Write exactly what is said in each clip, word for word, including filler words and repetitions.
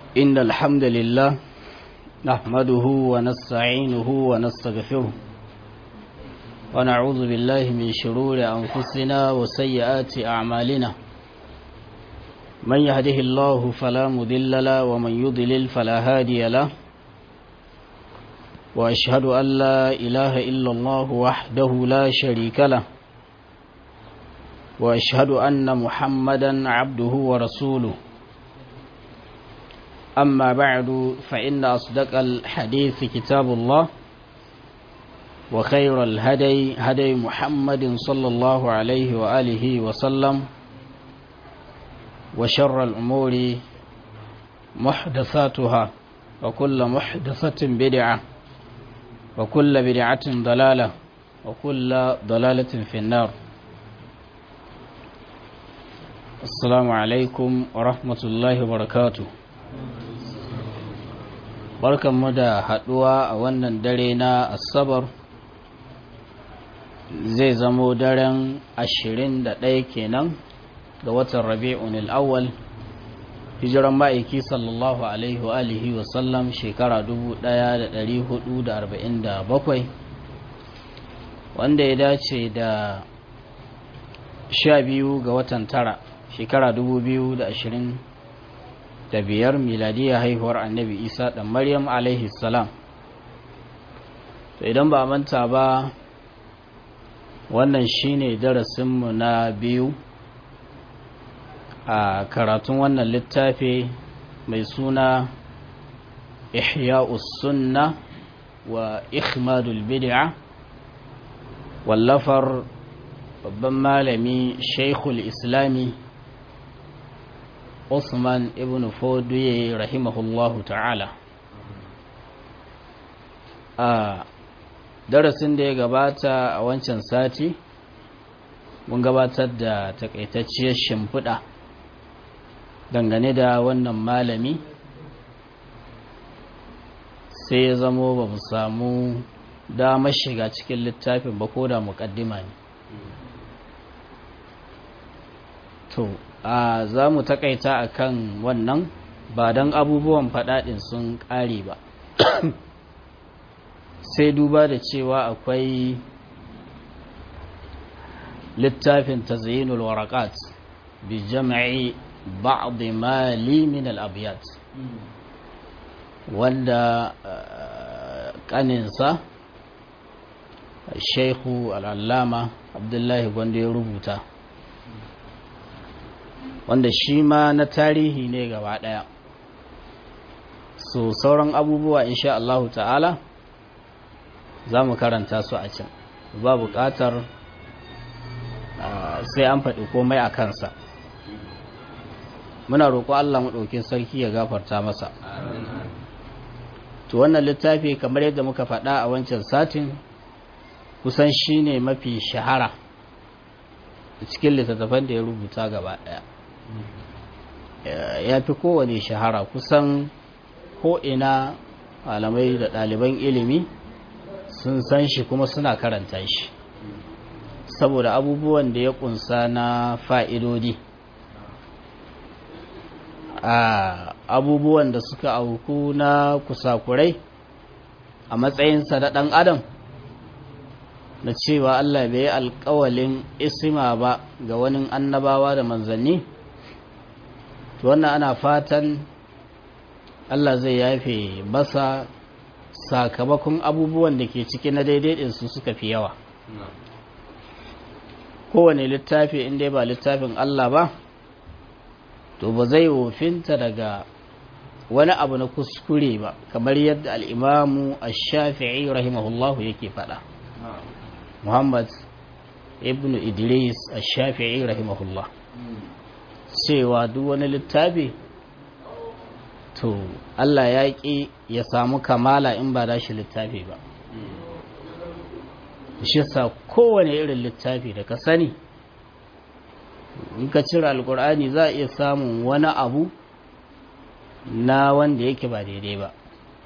إن الحمد لله نحمده ونستعينه ونستغفره ونعوذ بالله من شرور أنفسنا وسيئات أعمالنا من يهده الله فلا مضل له ومن يضلل فلا هادي له وأشهد أن لا إله إلا الله وحده لا شريك له وأشهد أن محمدا عبده ورسوله أما بعد فإن أصدق الحديث كتاب الله وخير الهدي هدي محمد صلى الله عليه وآله وسلم وشر الأمور محدثاتها وكل محدثة بدعة وكل بدعة ضلالة وكل ضلالة في النار. السلام عليكم ورحمة الله وبركاته. barkanmu da haduwa a wannan dare na asabar zai zamo daren ashirin da ɗaya kenan ga watan rabi'un al-awwal hijiran ma'aiki sallallahu alaihi wa alihi wa sallam shekara dubu ɗaya da ɗari hudu da arba'in da bakwai wanda ya dace da sha biyu ga watan tara shekara dubu biyu da ashirin da biyar miladiya haihuwar annabi isa ɗan maryam alaihi salam. To idan ba manta ba wannan shine darasinmu na biyu a karatun wannan littafi mai suna ihya'us sunna wa ikhmadul bid'a wallafar babban malami shaikhul islami Usman ibn Fodiye rahimahullahu ta'ala. A darasin da ya gabata a wancan sati mun gabatar da takaitacciyar shimfiɗa dangane da wannan malami sai ya zamo ba mu samu damar shiga cikin littafin ba ko da muƙaddima ne. To a za mu takaita a kan wannan ba don abubuwan faɗaɗin sun ƙare ba sai duba da cewa akwai littafin tazyinul waraqat bi jam'i ba'd mali min al-abyat wanda kaninsa Sheikhu al-Allama Abdullahi Gwando ya rubuta, wanda shi ma na tarihi ne gaba ɗaya. So sauran abubuwa insha Allah ta'ala za mu karanta su a can, ba buƙatar sai an faɗi komai a kansa. Muna roƙo Allah maɗaukin sarki ya gafarta masa. To wannan littafi kamar yadda muka faɗa a wancan satin kusan shi ne mafi shahara cikin littattafan da ya rubuta gaba ɗaya. Ya fi kowane shahara kusan ko'ina malamai da ɗaliban ilimi sun san shi kuma suna karanta shi saboda abubuwan da ya kunsa na fa'idodi, a abubuwan da suka auku na kusakurai a matsayinsa da ɗan adam na cewa Allah bai yi alƙawalin isma ba ga wani annabawa da manzanni. To wannan ana fatan Allah zai yafe masa sakamakon abubuwan da ke ciki na daidai su suka fi yawa. Kowane littafi inda ba littafin Allah ba to ba zai wofinta daga wani abu na kuskure ba, kamar yadda al'imamu ash-Shafi'i rahimahullahu yake faɗa. Muhammad ibn Idris ash-Shafi'i rahimahullah cewa duk wani littafi to Allah ya ƙi ya samu kamala in ba da shi littafi ba. Shi sa kowane irin littafi da ka sani in ka cire alkur'ani za a iya samun wani abu na wanda yake ba daidai ba.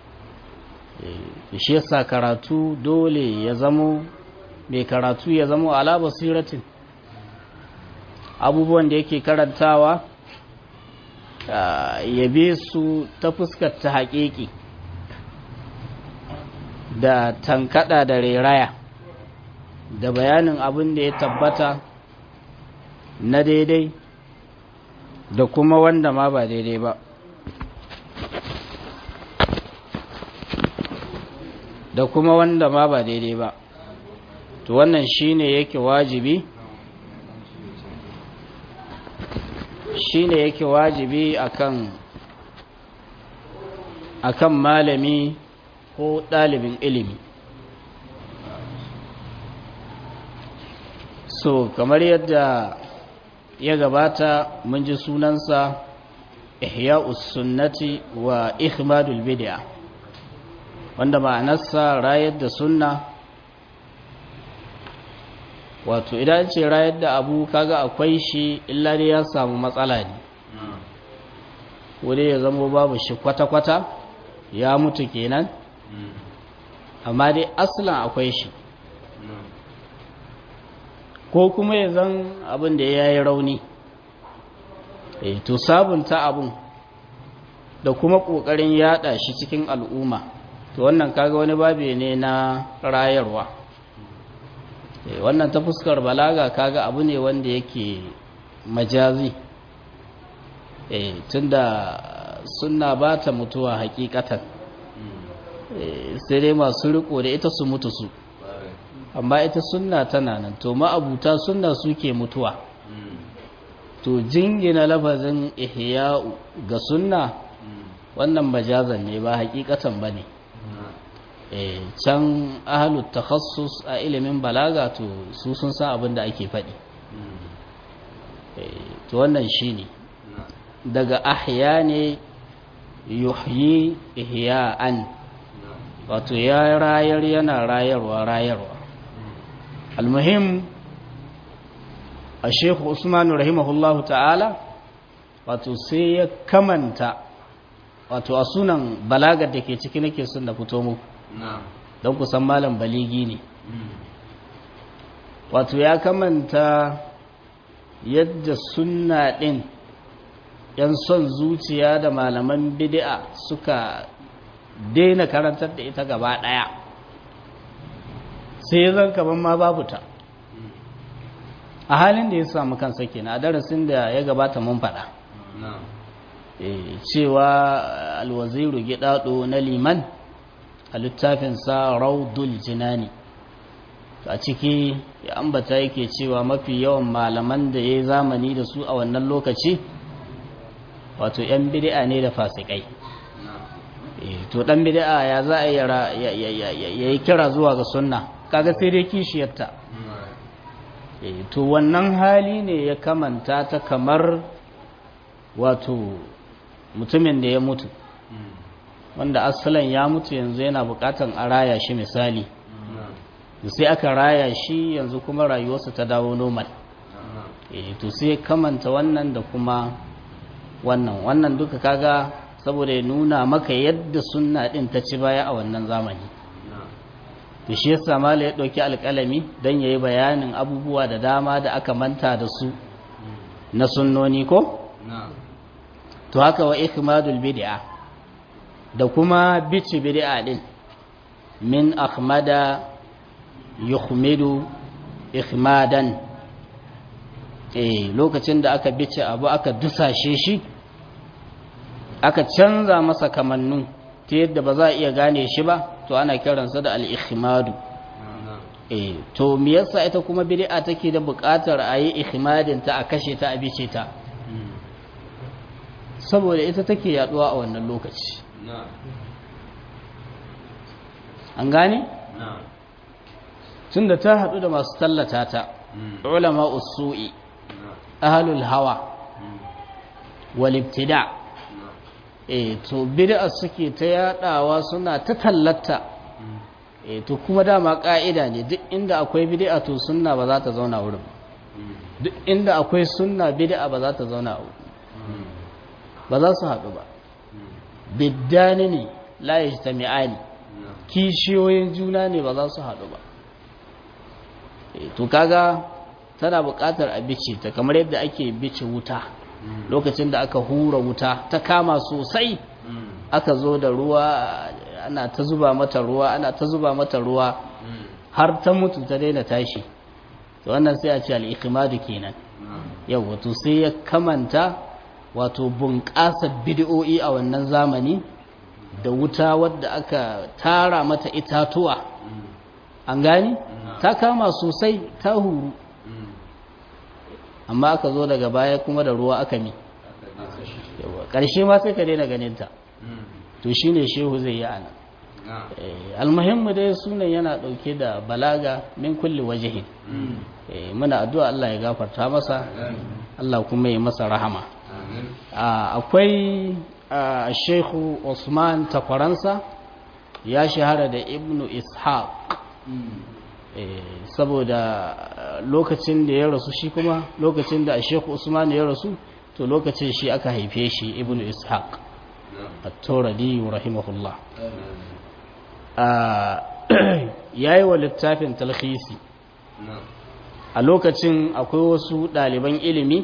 Shi sa karatu dole ya zamo mai karatu ya zamo ala basiratin, abubuwan da yake karantawa yabe su ta fuskar ta haƙiƙi da tankada da reraya da bayanin abin da ya tabbata na daidai da kuma wanda ma ba daidai ba da kuma wanda ma ba daidai ba to wannan shine yake wajibi shine yake wajibi akan akan malami ko ɗalibin ilimi. So kamar yadda ya gabata mun ji sunansa ihya'us sunnati wa ikhmadul bid'a, wanda ma'anarsa rayar da sunna. Wato idan ce rayar da abu kaga akwai shi illa dai ya samu matsala ne, wuri ya zama babu shi kwata-kwata ya mutu kenan, amma dai aslan akwai shi, ko kuma ya zan abin da ya yi rauni. E, to sabunta abun da kuma ƙoƙarin yada shi cikin al'umma, to wannan kaga wani babi ne na rayarwa. E, wannan ta fuskar balaga kaga abu ne wanda yake majazi. E, tunda sunna ba ta mutuwa hakikatan, e, sai dai masu riko da ita su mutu su, amma ita sunna tana nan, to ma'abuta sunna suke mutuwa. To jingina lafazin ihya'u ga sunna wannan majazan ne ba hakikatan bane. eh can ahlut takhassus a ilimin balaga to su sun san abin da ake faɗi. eh to wannan shine daga ahya ne yuhyi ihya'an, wato ya rayar yana rayarwa rayarwa. almuhim a Sheikh Usman rahimahullahu ta'ala wato sai ya kamanta, wato a sunan balagar da ke ciki nake son da fito muku don ku san malam baligi ne. wato ya kamanta yadda sunna din yan son zuciya da malaman bid'a suka daina karantar da ita gaba daya, sai zan kaman ma babu ta a halin da ya samu kansa kenan. A darasin da ya gabata mun faɗa cewa alwaziru gidado na liman a littafinsa raudul jinani a ciki ya ambata yake cewa mafi yawan malaman da ya yi zamani da su a wannan lokaci wato yan bid'a ne da fasikai. to dan bid'a ya za a yi kira zuwa ga sunna, kaga sai dai kishiyarta. to wannan hali ne ya kamanta ta kamar wato mutumin da ya mutu, wanda asalan ya mutu yanzu yana bukatan a raya shi misali, sai aka raya shi yanzu kuma rayuwarsa ta dawo normal. to sai kamanta wannan da kuma wannan wannan duka kaga saboda ya nuna maka yadda sunna din ta ci baya a wannan zamani. to shi yasa mala ya dauki alƙalami dan yayi bayanin abubuwa da dama da aka manta da su na sunnoni ko to haka wa ikmadul bid'a da kuma bici bid'a din min ahmada yuhmidu ihmadan. eh lokacin da aka bice abu aka dusashe shi aka canza masa kamannu ta yadda ba za a iya gane shi ba, to ana kiransa da al-ikhmadu. eh to me yasa ita kuma bid'a take da buƙatar a yi ikhmadin ta, a kashe ta, a bice ta? saboda ita take yaduwa a wannan lokaci. an gane tunda ta hadu da masu tallata ta, ulama usu'i, ahlul hawa wal ibtida'. eh to bid'a suke ta yadawa suna ta tallata. eh to kuma dama ka'ida ne duk inda akwai bid'a to sunna ba za ta zauna wurin, duk inda akwai sunna bid'a ba za ta zauna wurin, ba za su haɗu ba. biddani ne la yajtami'ani, kishiyoyin juna ne ba za su haɗu ba. eh to kaga tana buƙatar a bice ta kamar yadda ake bice wuta lokacin da aka hura wuta ta kama sosai aka zo da ruwa ana ta zuba mata ruwa ana ta zuba mata ruwa har ta mutu ta daina tashi to wannan sai a ce al-ikhmadu kenan yau wato sai ya kamanta wato bunƙasa bid'o'i a wannan zamani da wuta wadda aka tara mata itatuwa an gani ta kama sosai ta huru amma aka zo daga baya kuma da ruwa aka mi ƙarshe ma sai ka daina ganinta to shi ne shehu zai yi ana almuhimmu dai sunan yana ɗauke da balaga min kulli wajihin muna addu'a Allah ya gafarta masa Allah kuma ya masa rahama akwai shehu Usman takwaransa ya shahara da ibnu ishaq saboda lokacin da ya rasu shi kuma lokacin da shehu Usman ya rasu to lokacin shi aka haife shi ibnu ishaq at-turadi rahimahullah yayi wa littafin talkhisi a lokacin akwai wasu ɗaliban ilimi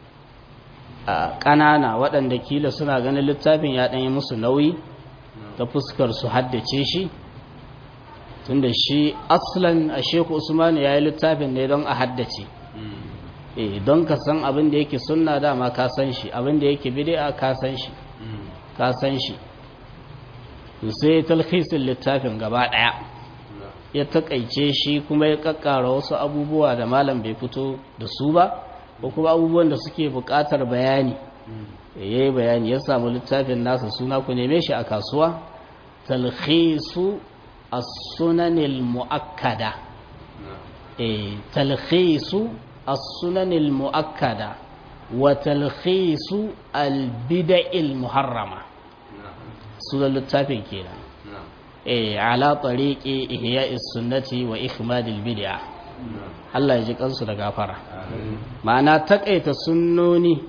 a ƙanana waɗanda kila suna ganin littafin ya ɗanyi musu nauyi ta fuskar su haddace shi tunda shi aslan a sheku usman ya yi littafin ne don a haddace eh don ka san abin da yake sunna dama ka san shi abin da yake bid'a ka san shi ka san shi sai talhisin littafin gaba ɗaya ya takaice shi kuma ya kakkara wasu abubuwa da malam bai fito da su ba ko kuma abubuwan da suke buƙatar bayani ya yi bayani ya samu littafin nasa suna ku neme shi a kasuwa talhisu as-sunanil mu'akkada eh talhisu as-sunanil mu'akkada wa talhisu al-bid'il muharrama sunan littafin kenan eh ala tariqi ihya'is sunnati wa ikhmadil bid'ah Allah ya ji kansu da gafara ma'ana takaita sunnoni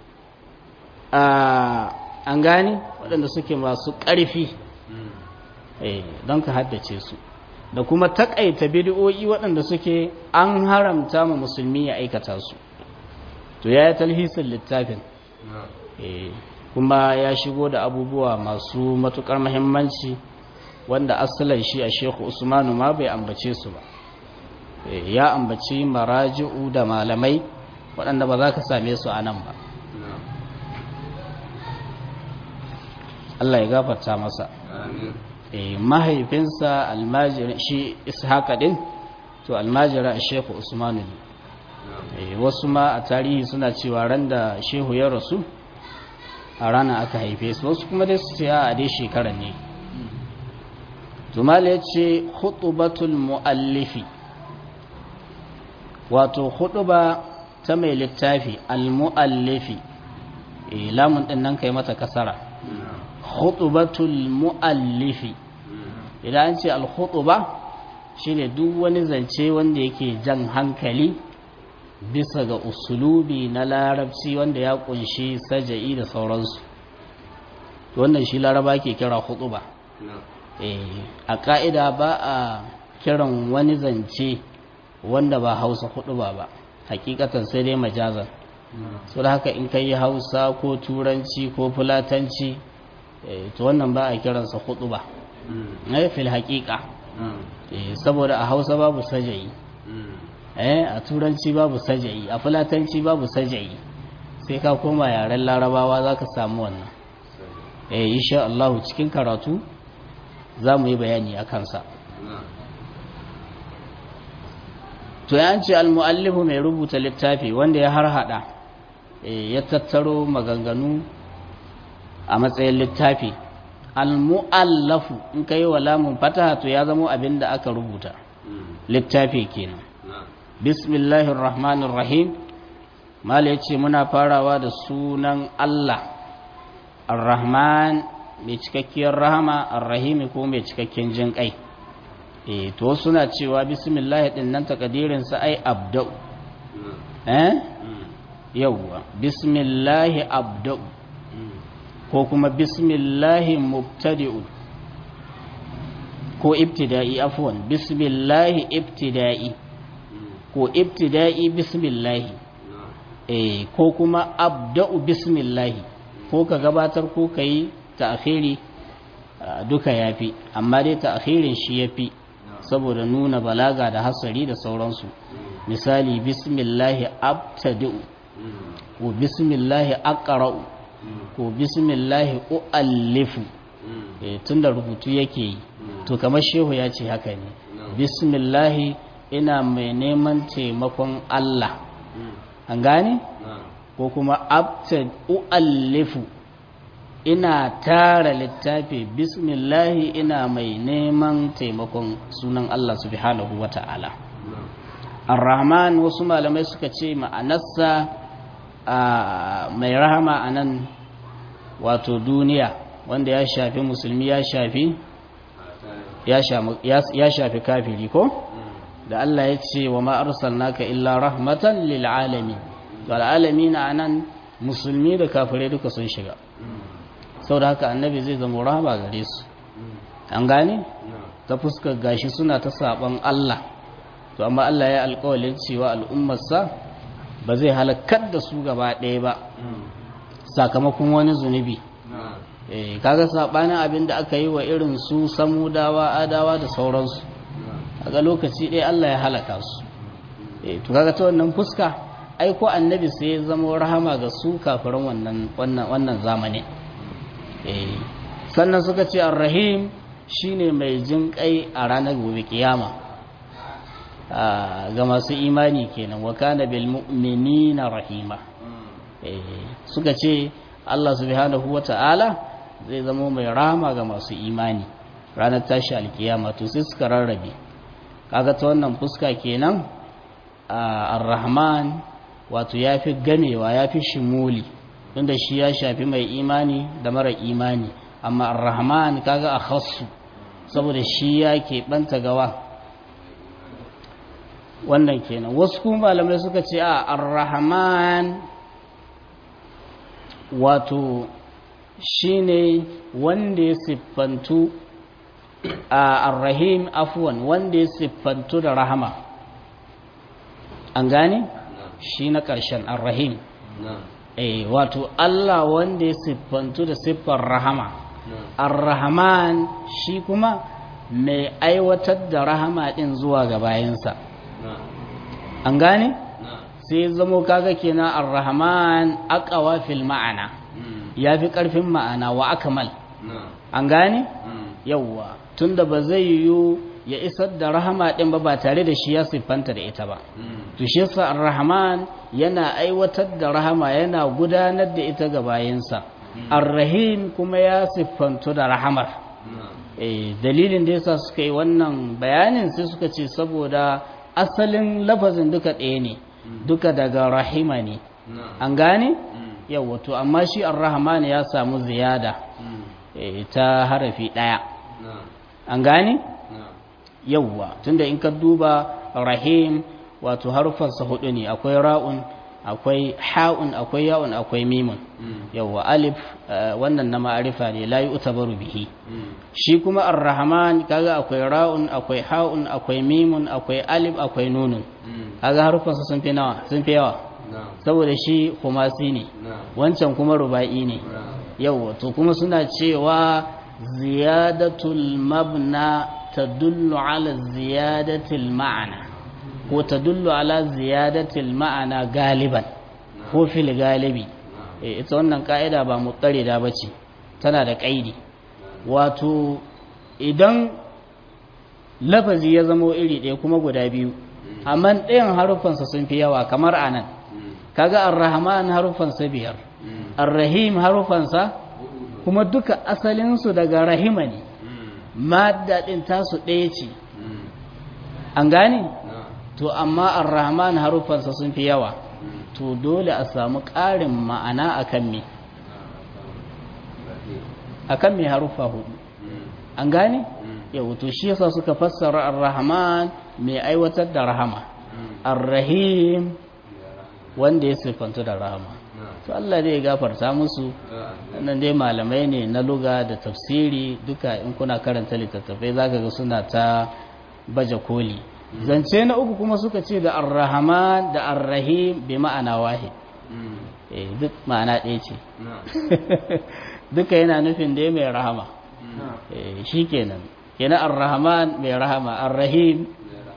a an gane waɗanda suke masu ƙarfi eh don ka haddace su da kuma takaita bid'o'i waɗanda suke an haramta ma musulmi ya aikata su to ya yi talhisin littafin eh kuma ya shigo da abubuwa masu matukar muhimmanci wanda asalin shi a Sheikhu Usmanu ma bai ambace su ba ya ambaci maraji'u da malamai waɗanda ba za ka same su a nan ba Allah ya gafarta masa mahaifinsa almajiri shi Ishaqa din to almajira a Sheikhu Usmanu ne wasu ma a tarihi suna cewa ran da shehu ya rasu a rana aka haife su wasu kuma dai su ce a dai shekarar ne tumal ya ce khutubatul muallifi wato khutuba ta mai littafi al-muallifi eh lamun din nan kai mata kasara khutubatul muallifi idan an ce al-khutuba shine duk wani zance wanda yake jan hankali bisa ga usulubi na larabci wanda ya kunshi saja'i da sauransu wannan shi laraba ke kira khutuba eh a ka'ida ba a kiran wani zance wanda ba Hausa khutuba ba hakikatan sai dai majazan so da haka in kai Hausa ko turanci ko fulatanci to wannan ba a kiransa khutuba eh fil haqiqa eh saboda a Hausa babu saja'i eh a turanci babu saja'i a fulatanci babu saja'i sai ka koma yaren larabawa zaka samu wannan eh insha Allah cikin karatu zamu yi bayani akan sa to yanci al-muallifu mai rubuta littafi wanda ya harhada eh ya tattaro maganganu a matsayin littafi al-muallafu in kai wa lamun fataha to ya zama abinda aka rubuta littafi kenan bismillahir rahmanir rahim mala yace muna farawa da sunan Allah ar-rahman mai cikakkiyar rahama ar-rahim ko mai cikakken jin kai eh to suna cewa bismillah din nan takadirin sa ai abda eh yawa bismillah abda ko kuma bismillah mubtadi'u ko ibtida'i afwan bismillah ibtida'i ko ibtida'i bismillah eh ko kuma abda'u bismillahi ko ka gabatar ko ka yi ta'khiri duka yafi amma dai ta'khirin shi yafi saboda nuna balaga da hasari da sauransu misali bismillahi abtadi'u ko bismillahi aqra'u ko bismillahi u'allifu eh tunda rubutu yake yi to kamar shehu ya ce haka ne bismillahi ina mai neman taimakon Allah an gane ko kuma abtadi'u u'allifu ina tara littafi bismillahi ina mai neman taimakon sunan Allah subhanahu wata'ala ar-rahman wasu malamai suka ce ma'anarsa mai rahama anan wato duniya wanda ya shafi musulmi ya shafi ya shafi kafiri ko da Allah ya ce wa ma arsalnaka illa rahmatan lil alamin wal alamin anan musulmi da kafirai duka sun shiga sau da haka annabi zai zama rahama gare su an gane ta fuskar gashi suna ta saban Allah to amma Allah ya alƙawalin cewa al'ummarsa ba zai halakar da su gaba ɗaya ba sakamakon wani zunubi eh kaga sabanin abin da aka yi wa irin su samudawa adawa da sauransu kaga lokaci ɗaya Allah ya halaka su eh to kaga ta wannan fuska ai ko annabi sai ya zama rahama ga su kafiran wannan wannan wannan zamanin sannan suka ce ar-rahim shine mai jin kai a ranar gobe kiyama ga masu imani kenan wa kana bil mu'minina rahima suka ce Allah subhanahu wata'ala zai zama mai rahama ga masu imani ranar tashi alkiyama to sai suka rarrabe kaga ta wannan fuska kenan ar-rahman wato yafi gamewa yafi shimuli tunda shi ya shafi mai imani da mara imani amma ar-rahman kaga akhassu saboda shi ya keɓanta gawa wannan kenan wasu kuma malamai suka ce a ar-rahman wato shine wanda ya siffantu a ar-rahim afwan wanda ya siffantu da rahama an gane shi na ƙarshen ar-rahim eh wato Allah wanda ya siffantu da siffar rahama ar-rahman shi kuma mai aiwatar da rahama din zuwa ga bayansa an gane sai zamo kaga kenan ar-rahman aqwa fil ma'ana yafi karfin ma'ana wa akmal an gane yawa tunda ba zai yiwu ya isar da rahama din ba ba tare da shi ya siffanta da ita ba to shi yasa ar-rahman yana aiwatar da rahama yana gudanar da ita ga bayinsa ar-rahim kuma ya siffantu da rahamar eh dalilin da yasa suka yi wannan bayanin sai suka ce saboda asalin lafazin duka ɗaya ne duka daga rahima ne an gane yawa to amma shi ar-rahman ya samu ziyada eh ta harafi ɗaya an gane yawa tunda in ka duba rahim wato harufansa hudu ne akwai ra'un akwai ha'un akwai ya'un akwai mimun yawa alif wannan na ma'arifa ne la yu'tabaru bihi shi kuma ar-rahman kaga akwai ra'un akwai ha'un akwai mimun akwai alif akwai nunun kaga harufansa sun fi nawa sun fi yawa saboda shi khumasi ne wancan kuma ruba'i ne yawa to kuma suna cewa ziyadatul mabna tadullu ala ziyadatil ma'ana ko tadullu ala ziyadatil ma'ana galiban ko fil galibi ita wannan ka'ida ba mutarida bace tana da kaidi wato idan lafazi ya zama iri ɗaya kuma guda biyu amma ɗayan harufansa sun fi yawa kamar anan kaga ar-rahman harufansa biyar ar-rahim harufansa kuma duka asalinsu daga rahima ne madda ɗin tasu ɗaya ce an gane to amma ar-rahman harufansa sun fi yawa to dole a samu ƙarin ma'ana akan me akan me harufa hudu an gane yau to shi yasa suka fassara ar-rahman mai aiwatar da rahama ar-rahim wanda ya sifantu da rahama to Allah zai gafarta musu nan dai malamai ne na luga da tafsiri duka in kuna karanta littattafai zaka ga suna ta baje koli zance na uku kuma suka ce da ar-rahman da ar-rahim bi ma'ana wahid eh duk ma'ana ɗaya ce duka yana nufin dai mai rahama eh shikenan kenan ar-rahman mai rahama ar-rahim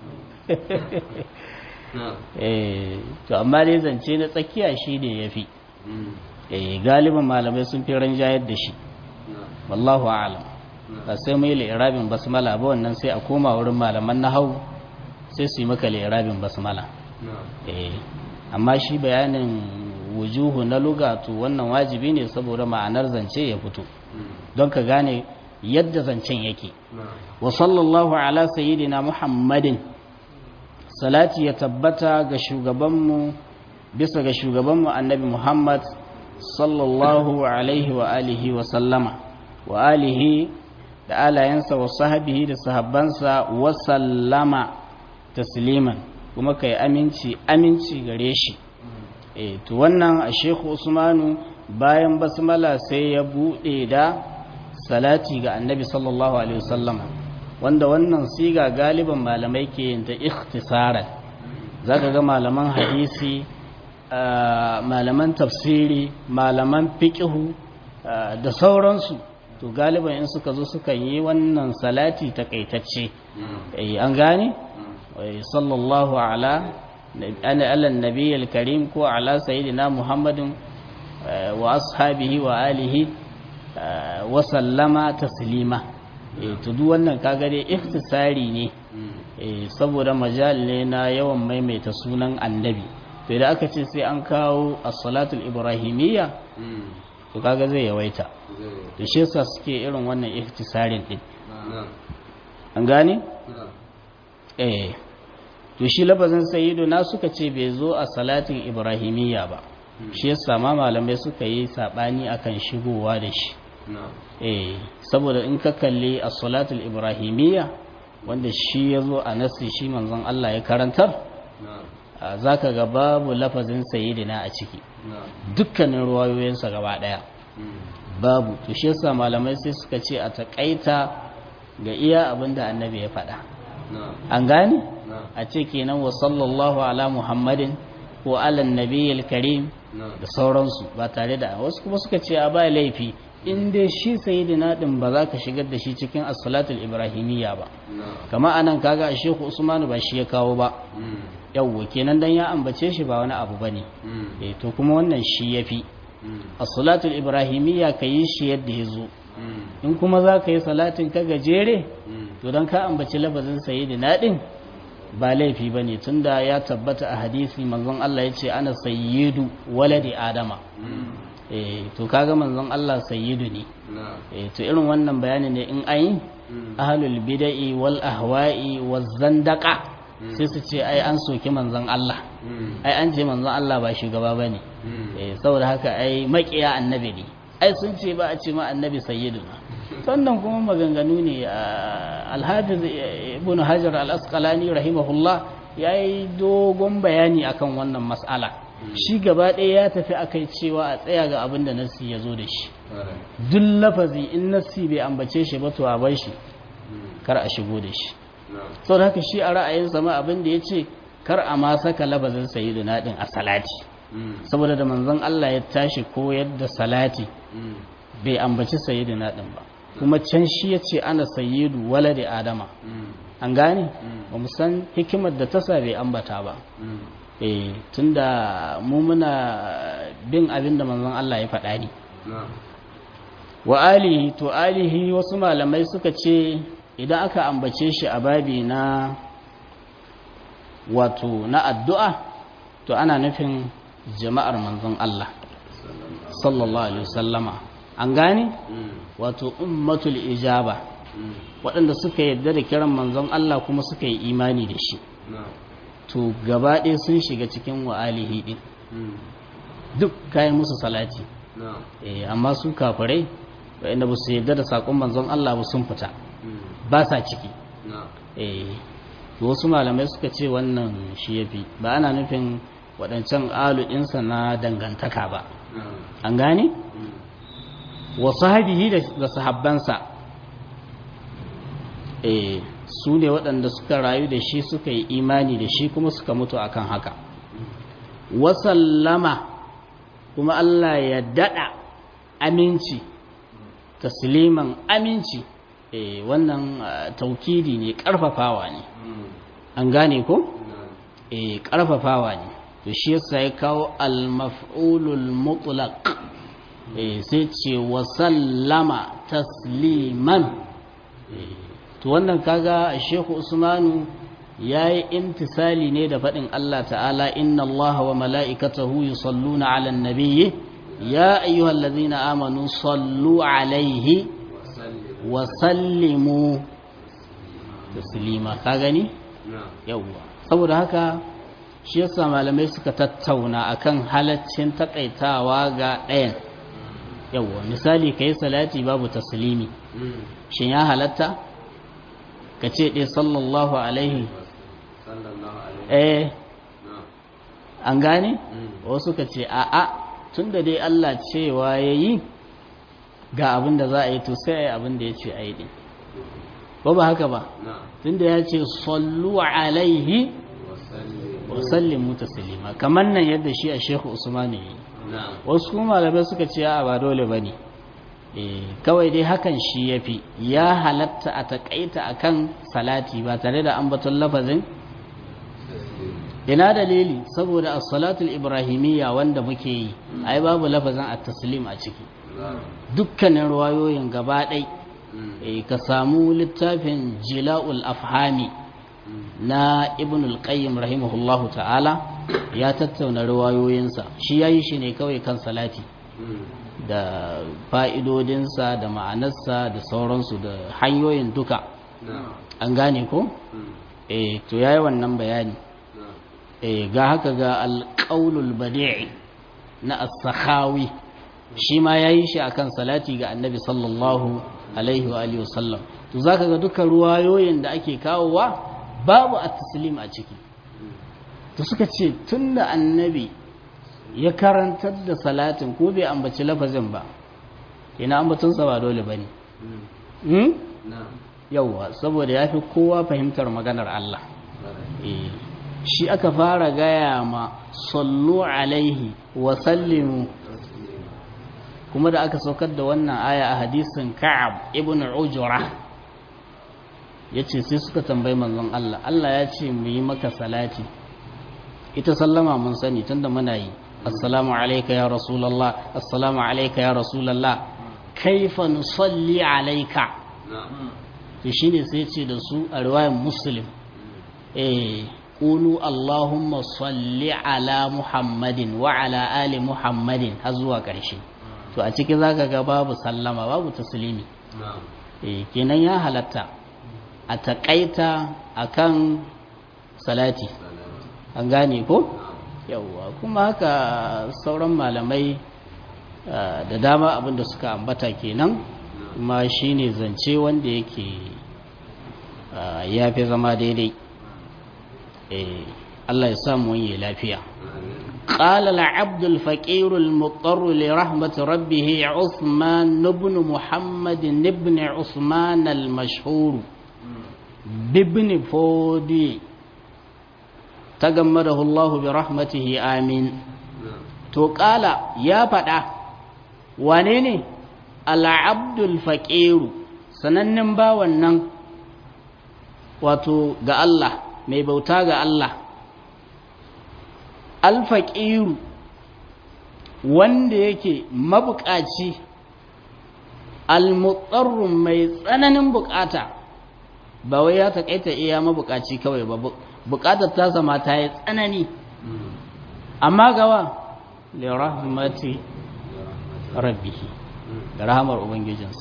eh to amma dai zance na tsakiya shi ne yafi eh galiban malamai sun fi ranjayar da shi wallahu a'lam ba sai mai li'irabin basmala ba wannan sai a koma wurin malaman nahwu sai su yi maka li'irabin basmala eh amma shi bayanin wujuhu na lugatu wannan wajibi ne saboda ma'anar zance ya fito don ka gane yadda zancen yake wa sallallahu ala sayyidina muhammadin salati ya tabbata ga shugabanmu bisa ga shugabanmu annabi muhammad sallallahu alaihi wa alihi wa sallama wa alihi da alayensa wa sahabihi da sahabbansa wa sallama tasliman kuma kai aminci aminci gare shi eh to wannan a Sheikh Usmanu bayan basmala sai ya bude da salati ga annabi sallallahu alaihi wasallama wanda wannan siga galiban malamai ke yin ta ikhtisaran zaka ga malaman hadisi malaman tafsiri malaman fiqhu da sauransu to galiban in suka zo suka yi wannan salati takaitacce eh an gane sallallahu ala ana ala nabiyil karim ko ala sayyidina muhammadin wa ashabihi wa alihi wa sallama taslima eh to duk wannan kaga dai ikhtisari ne eh saboda majal ne na yawan maimaita sunan annabi to idan aka ce sai an kawo as-salatul ibrahimiyya to kaga zai yawaita to shi yasa suke irin wannan ikhtisarin din an gane eh to shi lafazin sayyiduna suka ce bai zo a salatin ibrahimiyya ba shi yasa ma malamai suka yi sabani akan shigowa da shi eh saboda in ka kalli as-salatul ibrahimiyya wanda shi yazo a nasi shi manzon Allah ya karantar zaka ga babu lafazin sayyidina a ciki dukkanin ruwayoyinsa gaba daya babu to shi yasa malamai sai suka ce a takaita ga iya abinda annabi ya faɗa an gane a ce kenan wa sallallahu ala muhammadin ko ala nabiyil karim da sauransu ba tare da wasu kuma suka ce a ba laifi in dai shi sayyidina din ba za ka shigar da shi cikin as-salatul ibrahimiyya ba kama anan kaga a Sheikh Usman ba shi ya kawo ba yawwa kenan dan ya ambace shi ba wani abu bane eh to kuma wannan shi yafi as-salatul ibrahimiyya kayi shi yadda yazo in kuma za ka yi salatin ka gajere to dan ka ambaci lafazin sayyidina din ba laifi bane tunda ya tabbata a hadisi manzon Allah yace ana sayyidu waladi adama eh to kaga manzon Allah sayyidu ne eh to irin wannan bayani ne in ayi ahlul bid'i wal ahwa'i waz zandaqa sai su ce ai an soki manzon Allah ai an ce manzon Allah ba shugaba bane eh saboda haka ai makiya annabi ne ai sun ce ba a ce ma annabi sayyiduna sannan kuma maganganu ne al-hafiz ibn hajar al-asqalani rahimahullah yayi dogon bayani akan wannan mas'ala shi gaba ɗaya ya tafi akai cewa a tsaya ga abin da nassi ya zo da shi duk lafazi in nassi bai ambace shi ba to a bar shi kar a shigo da shi saboda haka shi a ra'ayinsa ma abin da ya ce kar a ma saka lafazin sayyiduna din a salati saboda da manzon Allah ya tashi koyar da salati bai ambaci sayyiduna din ba kuma can shi ya ce ana sayyidu waladi adama an gane ba mu san hikimar da ta sa bai ambata ba eh tunda mu muna bin abin da manzon Allah ya faɗa ne wa alihi to alihi wasu malamai suka ce idan aka ambace shi a babi na wato na addu'a to ana nufin jama'ar manzon Allah sallallahu alaihi wasallama an gane wato ummatul ijaba waɗanda suka yarda da kiran manzon Allah kuma suka yi imani da shi to gaba ɗaya sun shiga cikin wa alihi din duk kayan musu salati eh amma su kafirai waɗanda ba su yarda da sakon manzon Allah ba sun fita ba sa ciki eh wasu malamai suka ce wannan shi yafi ba ana nufin waɗancan alu ɗinsa na dangantaka ba an gane wa sahabihi da sahabbansa eh su ne waɗanda suka rayu da shi suka yi imani da shi kuma suka mutu akan haka wa sallama kuma Allah ya dada aminci tasliman aminci eh wannan taukidi ne karfafawa ne an gane ko eh karfafawa ne to shi yasa ya kawo al-maf'ulul mutlaq eh sai ce wa sallama tasliman to wannan kaga Sheikh Usmanu yayi imtisali ne da fadin Allah ta'ala inna Allaha wa mala'ikatahu yusalluna 'alan nabiyyi ya ayyuhallazina amanu sallu 'alaihi wa sallimu taslima ka gani yawa saboda haka shi yasa malamai suka tattauna akan halaccin takaitawa ga ɗayan yawa misali kai salati babu taslimi shin ya halatta ka ce dai sallallahu alaihi eh an gane wasu ka ce a'a tunda dai Allah cewa yayi ga abin da za a yi to sai ai abin da yace ai din ba ba haka ba tunda ya ce sallu alaihi wa sallimu taslima kamar nan yadda shi a Sheikh Usman yi wasu kuma malamai suka ce a ba dole bane eh kawai dai hakan shi yafi ya halatta a takaita akan salati ba tare da ambaton lafazin ina dalili saboda as-salatul ibrahimiyya wanda muke yi ai babu lafazin at-taslim a ciki dukkanin ruwayoyin gaba ɗai ka samu littafin jila'ul afhami na ibn al-qayyim rahimahullahu ta'ala ya tattauna ruwayoyinsa shi yayi shi ne kawai kan salati da fa'idodinsa da ma'anarsa da sauransu da hanyoyin duka an gane ko eh to yayi wannan bayani eh ga haka ga al-qaulul badi'i na as-sakhawi shi ma ya yi shi akan salati ga annabi sallallahu alaihi wa alihi wasallam to zaka ga dukkan ruwayoyin da ake kawowa babu at-taslim a ciki to suka ce tunda annabi ya karantar da salatin ko bai ambaci lafazin ba ina ambaton sa ba dole bane hmm yawa saboda yafi kowa fahimtar maganar Allah eh shi aka fara gaya ma sallu alaihi wa sallimu kuma da aka saukar da wannan aya a hadisin Ka'ab ibn Ujra yace sai suka tambayi manzon Allah Allah ya ce mu yi maka salati ita sallama mun sani tunda muna yi assalamu alayka ya rasulullah assalamu alayka ya rasulullah kaifa nusalli alayka to shine sai ce da su a riwayar Muslim eh qulu allahumma salli ala muhammadin wa ala ali muhammadin har zuwa ƙarshe to a ciki zaka ga babu sallama babu taslimi eh kenan ya halatta a takaita akan salati an gane ko yawa kuma haka sauran malamai da dama abinda suka ambata kenan kuma shine zance wanda yake yafi zama daidai eh Allah ya samu wani lafiya قال العبد الفقير المضطر لرحمة ربه عثمان بن محمد بن عثمان المشهور بابن فودي تغمده الله برحمته آمين تو قال يا فدا وانيني العبد الفقير sanannen bawan nan wato ga Allah mai bauta ga Allah alfaƙiru wanda yake mabuƙaci almutsarrun mai tsananin buƙata ba wai ya taƙaita iya mabuƙaci kawai ba buƙatar ta sama ta yi tsanani amma gawa li rahmati rabbihi da rahamar ubangijinsa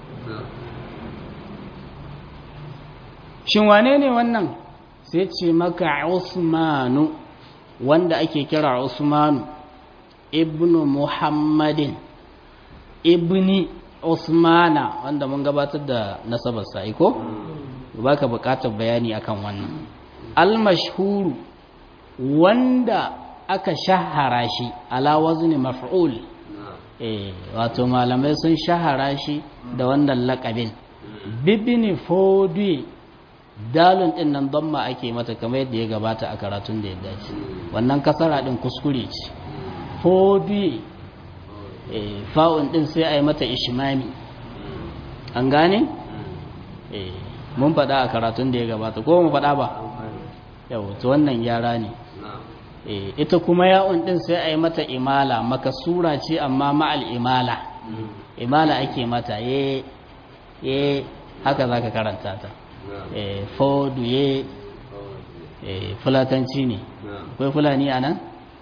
shin wane ne wannan sai ce maka Usmanu wanda ake kira Usmanu ibnu Muhammadin ibni Usmana wanda mun gabatar da nasabar sa iko baka bukatar bayani akan wannan al-mashhur wanda aka shahara shi ala wazni maf'ul eh wato malamai sun shahara shi da wannan laqabin bibni fodi dalun din nan damma ake mata kamar yadda ya gabata a karatun da ya dace wannan kasara din kuskure ce fodi eh fa'un din sai a yi mata ishmami an gane eh mun faɗa a karatun da ya gabata ko mu faɗa ba yau to wannan gyara ne eh ita kuma ya'un din sai a yi mata imala makasura ce amma ma'al imala imala ake mata ye ye haka zaka karanta ta eh fodu ye eh fulatanci ne akwai fulani anan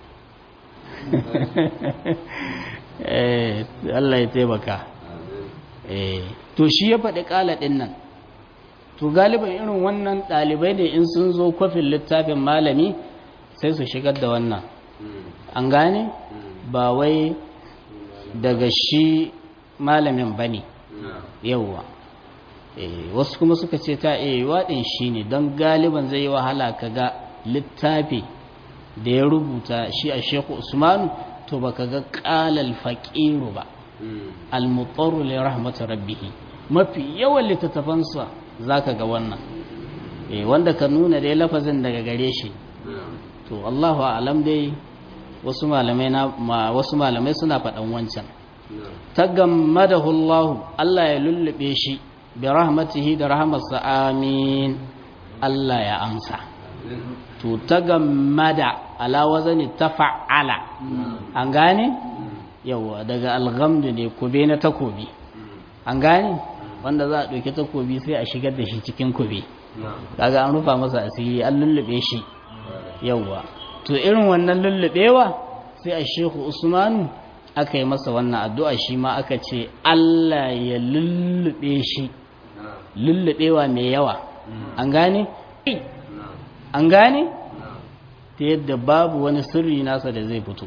eh Allah ya taimaka eh to shi ya faɗi ƙala ɗin nan to galiban irin wannan ɗalibai ne in sun zo kwafin littafin malami sai su shigar da wannan an gane ba wai daga shi malamin ba ne yauwa wasu kuma suka ce ta iya waɗin shi ne don galiban zai yi wahala ka ga littafi da ya rubuta shi a sheku usmanu to ba ka ga ƙalal faƙiru ba al-mutarru li rahmatir rabbih mafi yawan littattafansa zaka ga wannan eh wanda ka nuna dai lafazin daga gare shi to Allahu a'lam dai wasu malamai na wasu malamai suna faɗan wancan tagammadahu Allah Allah ya lullube shi bi rahmatihi da rahmatsa amin Allah ya amsa to tagammada ala wazani tafa'ala an gane yawa daga alghamdu ne kube na takobi an gane wanda za a ɗauki takobi sai a shigar da shi cikin kube kaga an rufa masa asiri an lullube shi yawa to irin wannan lullubewa sai a shehu usmanu aka yi masa wannan addu'a shi ma aka ce Allah ya lullube shi lullubewa mai yawa an gane an gane ta yadda babu wani sirri nasa da zai fito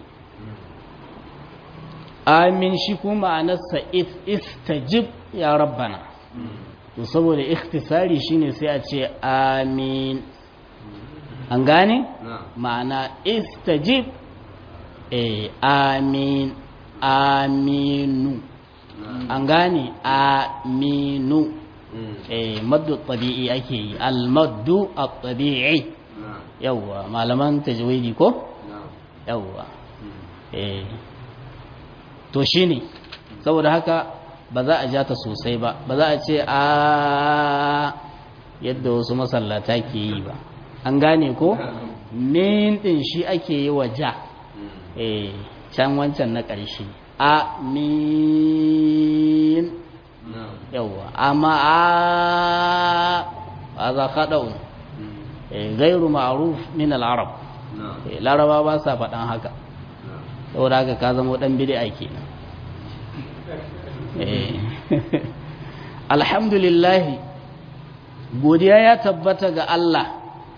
amin shi kuma ma'anarsa istajib ya rabbana to saboda ikhtisari shine sai a ce amin an gane ma'ana istajib eh amin aminu an gane aminu eh maddu tabi'i ake yi al maddu at-tabi'i yawwa malaman tajwidi ko yawwa eh to shi ne saboda haka ba za a ja ta sosai ba ba za a ce a yadda wasu masallata ke yi ba an gane ko min din shi ake yi wa ja eh can wancan na ƙarshe amin yawa amma a za kaɗa'un gairu ma'aruf min al'arab laraba ba sa faɗan haka saboda haka ka zama ɗan bid'a kenan alhamdulillah godiya ya tabbata ga Allah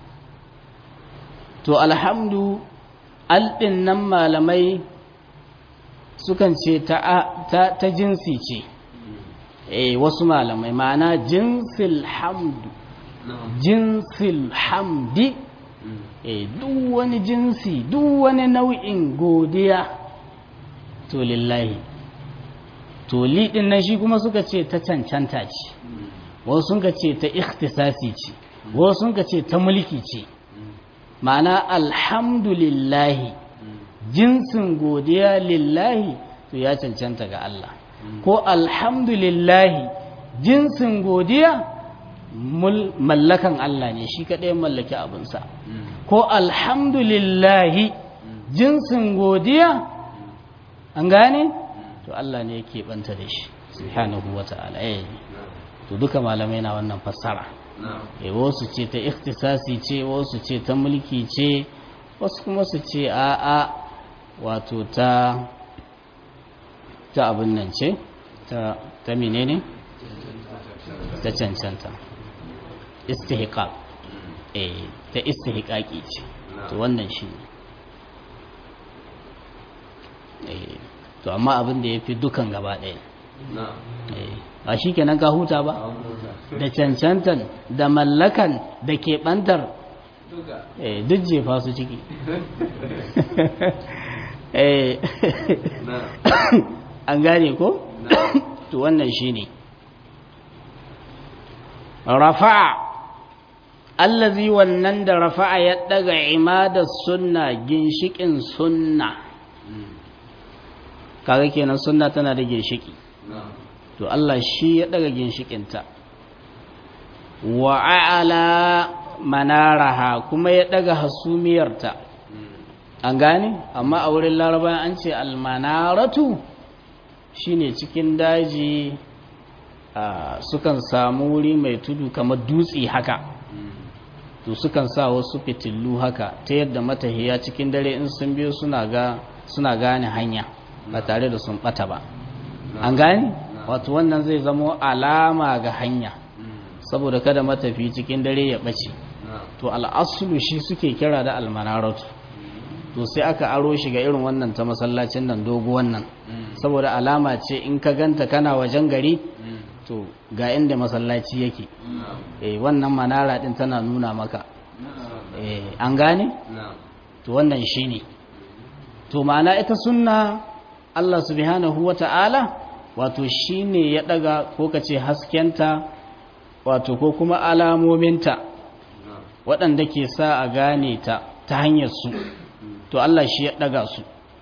to alhamdu alɗin nan malamai sukan ce ta, ta, ta jinsi ce eh wasu malamai ma'ana jinsil hamdu jinsil hamdi eh duk wani jinsi duk wani nau'in godiya to lillahi to li din nan shi kuma suka ce ta cancanta ce wasu sun ka ce ta ikhtisasi ce wasu sun ka ce ta mulki ce ma'ana alhamdulillahi jinsin godiya lillahi to ya cancanta ga Allah ko alhamdulillahi jinsin godiya mallakan Allah ne shi kaɗai mallaki abinsa ko alhamdulillahi jinsin godiya an gane to Allah ne yake banta da shi subhanahu wata'ala eh to duka malamai na wannan fassara eh wasu ce ta ikhtisasi ce wasu ce ta mulki ce wasu kuma su ce a a wato ta ta abin nan ce ta ta menene ta cancanta istihqaq eh ta istihqaqi ce to wannan shi eh to amma abin da yafi dukan gaba ɗaya eh ba shikenan ka huta ba da cancantan da mallakan da keɓantar eh duk jefa su ciki eh an gane ko to wannan shine rafa'a allazi wannan da rafa'a ya daga imadar sunna ginshikin sunna kaga kenan sunna tana da ginshiki to Allah shi ya daga ginshikinta wa a'ala manaraha kuma ya daga hasumiyarta an gane amma a wurin laraba an ce almanaratu shine cikin daji sukan samu wuri mai tudu kamar dutse haka to sukan sa wasu fitillu haka ta yadda matahiya cikin dare in sun biyo suna ga suna gane hanya ba tare da sun bata ba an gane wato wannan zai zamo alama ga hanya saboda kada matafi cikin dare ya bace to al'asulu shi suke kira da almanaratu to sai aka aro shi ga irin wannan ta masallacin nan dogo wannan saboda alama ce in ka ganta kana wajen gari to ga inda masallaci yake eh wannan manara din tana nuna maka eh an gane to wannan shine to ma'ana ita sunna Allah subhanahu wata'ala wato shine ya daga ko kace haskenta wato ko kuma alamominta waɗanda ke sa a gane ta ta hanyar su to Allah shi ya daga su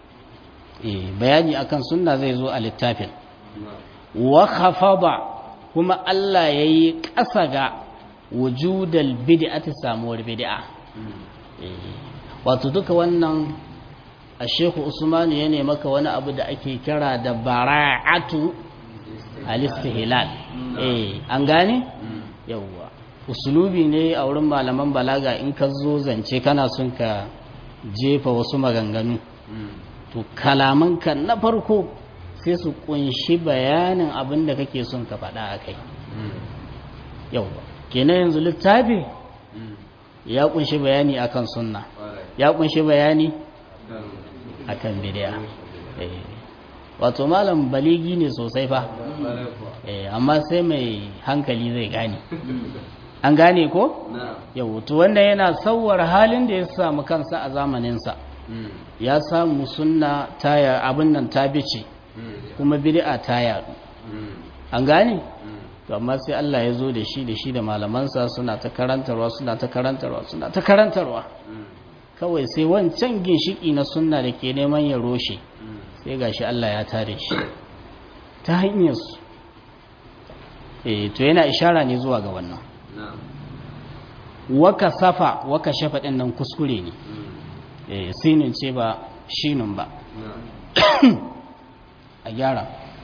eh bayani akan sunna zai zo a littafin wa khafada kuma Allah yayi ƙasa ga wujudal bid'ati samuwar bid'a eh wato duka wannan a Sheikh Usman ya ne maka wani abu da ake kira da bara'atu al-istihlal eh an gane yawa usulubi ne a wurin malaman balaga in ka zo zance kana son ka jefa wasu maganganu to kalamanka na farko sai su kunshi bayanin abin da kake son ka faɗa a kai yawa kenan yanzu littafi ya kunshi bayani akan sunna ya kunshi bayani akan bid'a wato malam baligi ne sosai fa amma sai mai hankali zai gane an gane ko yau to wanda yana sauwar halin da ya samu kansa a zamaninsa ya samu sunna ta abin nan ta bice kuma bid'a ta yadu an gane to amma sai Allah ya zo da shi da shi da malamansa suna ta karantarwa suna ta karantarwa suna ta karantarwa kawai sai wancan ginshiki na sunna da ke neman ya roshe sai gashi Allah ya tare shi ta hanyar su eh to yana ishara ne zuwa ga wannan waka safa waka shafa din nan kuskure ne eh sinin ce ba shinun ba a gyara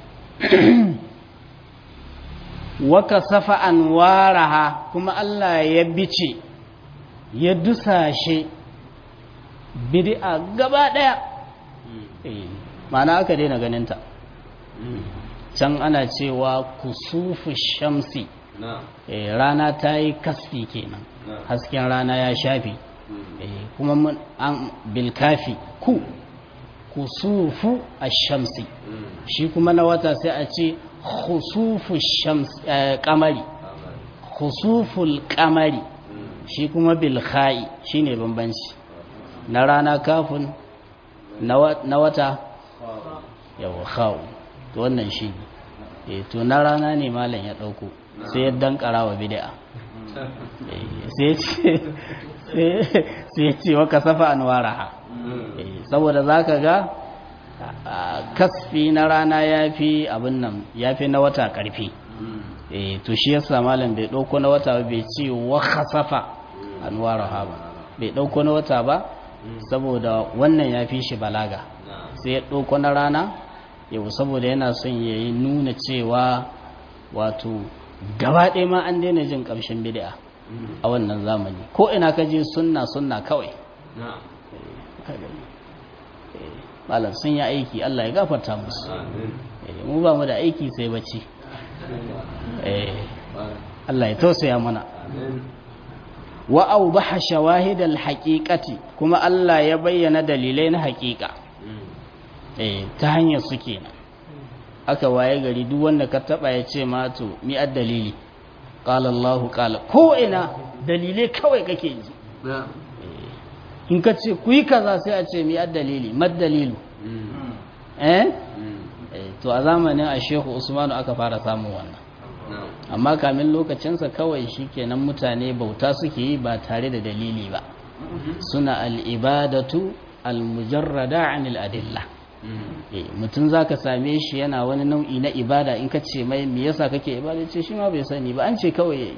waka safa anwaraha kuma Allah ya bice ya dusashe bid'a gaba daya eh ma'ana aka daina ganin ta can ana cewa kusufu shamsi eh rana ta yi kasfi kenan hasken rana ya shafi eh kuma an bilkafi ku kusufu ash-shamsi shi kuma na wata sai a ce khusufu shams qamari khusuful qamari shi kuma bil kha'i shine bambanci na rana kafin na wata yawa kha'u to wannan shi eh to na rana ne malam ya dauko sai ya dankara wa bid'a sai sai ce wa kasafa anwaraha saboda zaka ga kasfi na rana yafi abin nan yafi na wata karfi eh to shi yasa malam bai dauko na wata ba bai ce wa khasafa anwaraha ba bai dauko na wata ba saboda wannan yafi shi balaga sai ya dauko na rana yau saboda yana son yayi nuna cewa wato gaba ɗaya ma an daina jin ƙamshin bid'a a wannan zamani ko ina ka je sunna sunna kawai malam sun yi aiki Allah ya gafarta musu mu ba mu da aiki sai bacci Allah ya tausaya mana wa awdaha shawahid al-haqiqati kuma Allah ya bayyana dalilai na haƙiƙa eh ta hanyar su kenan aka waye gari duk wanda ka taba ya ce ma to mi ad-dalili qala Allahu qala ko ina dalilai kawai kake ji in ka ce ku yi kaza sai a ce mi ad-dalili mad dalilu eh to a zamanin a Sheikh Usman aka fara samun wannan amma kamin lokacinsa kawai shikenan mutane bauta suke yi ba tare da dalili ba suna al-ibadatu al-mujarrada 'anil adilla mutum za ka same shi yana wani nau'i na ibada in ka ce mai me yasa kake ibada ce shi ma bai sani ba an ce kawai ya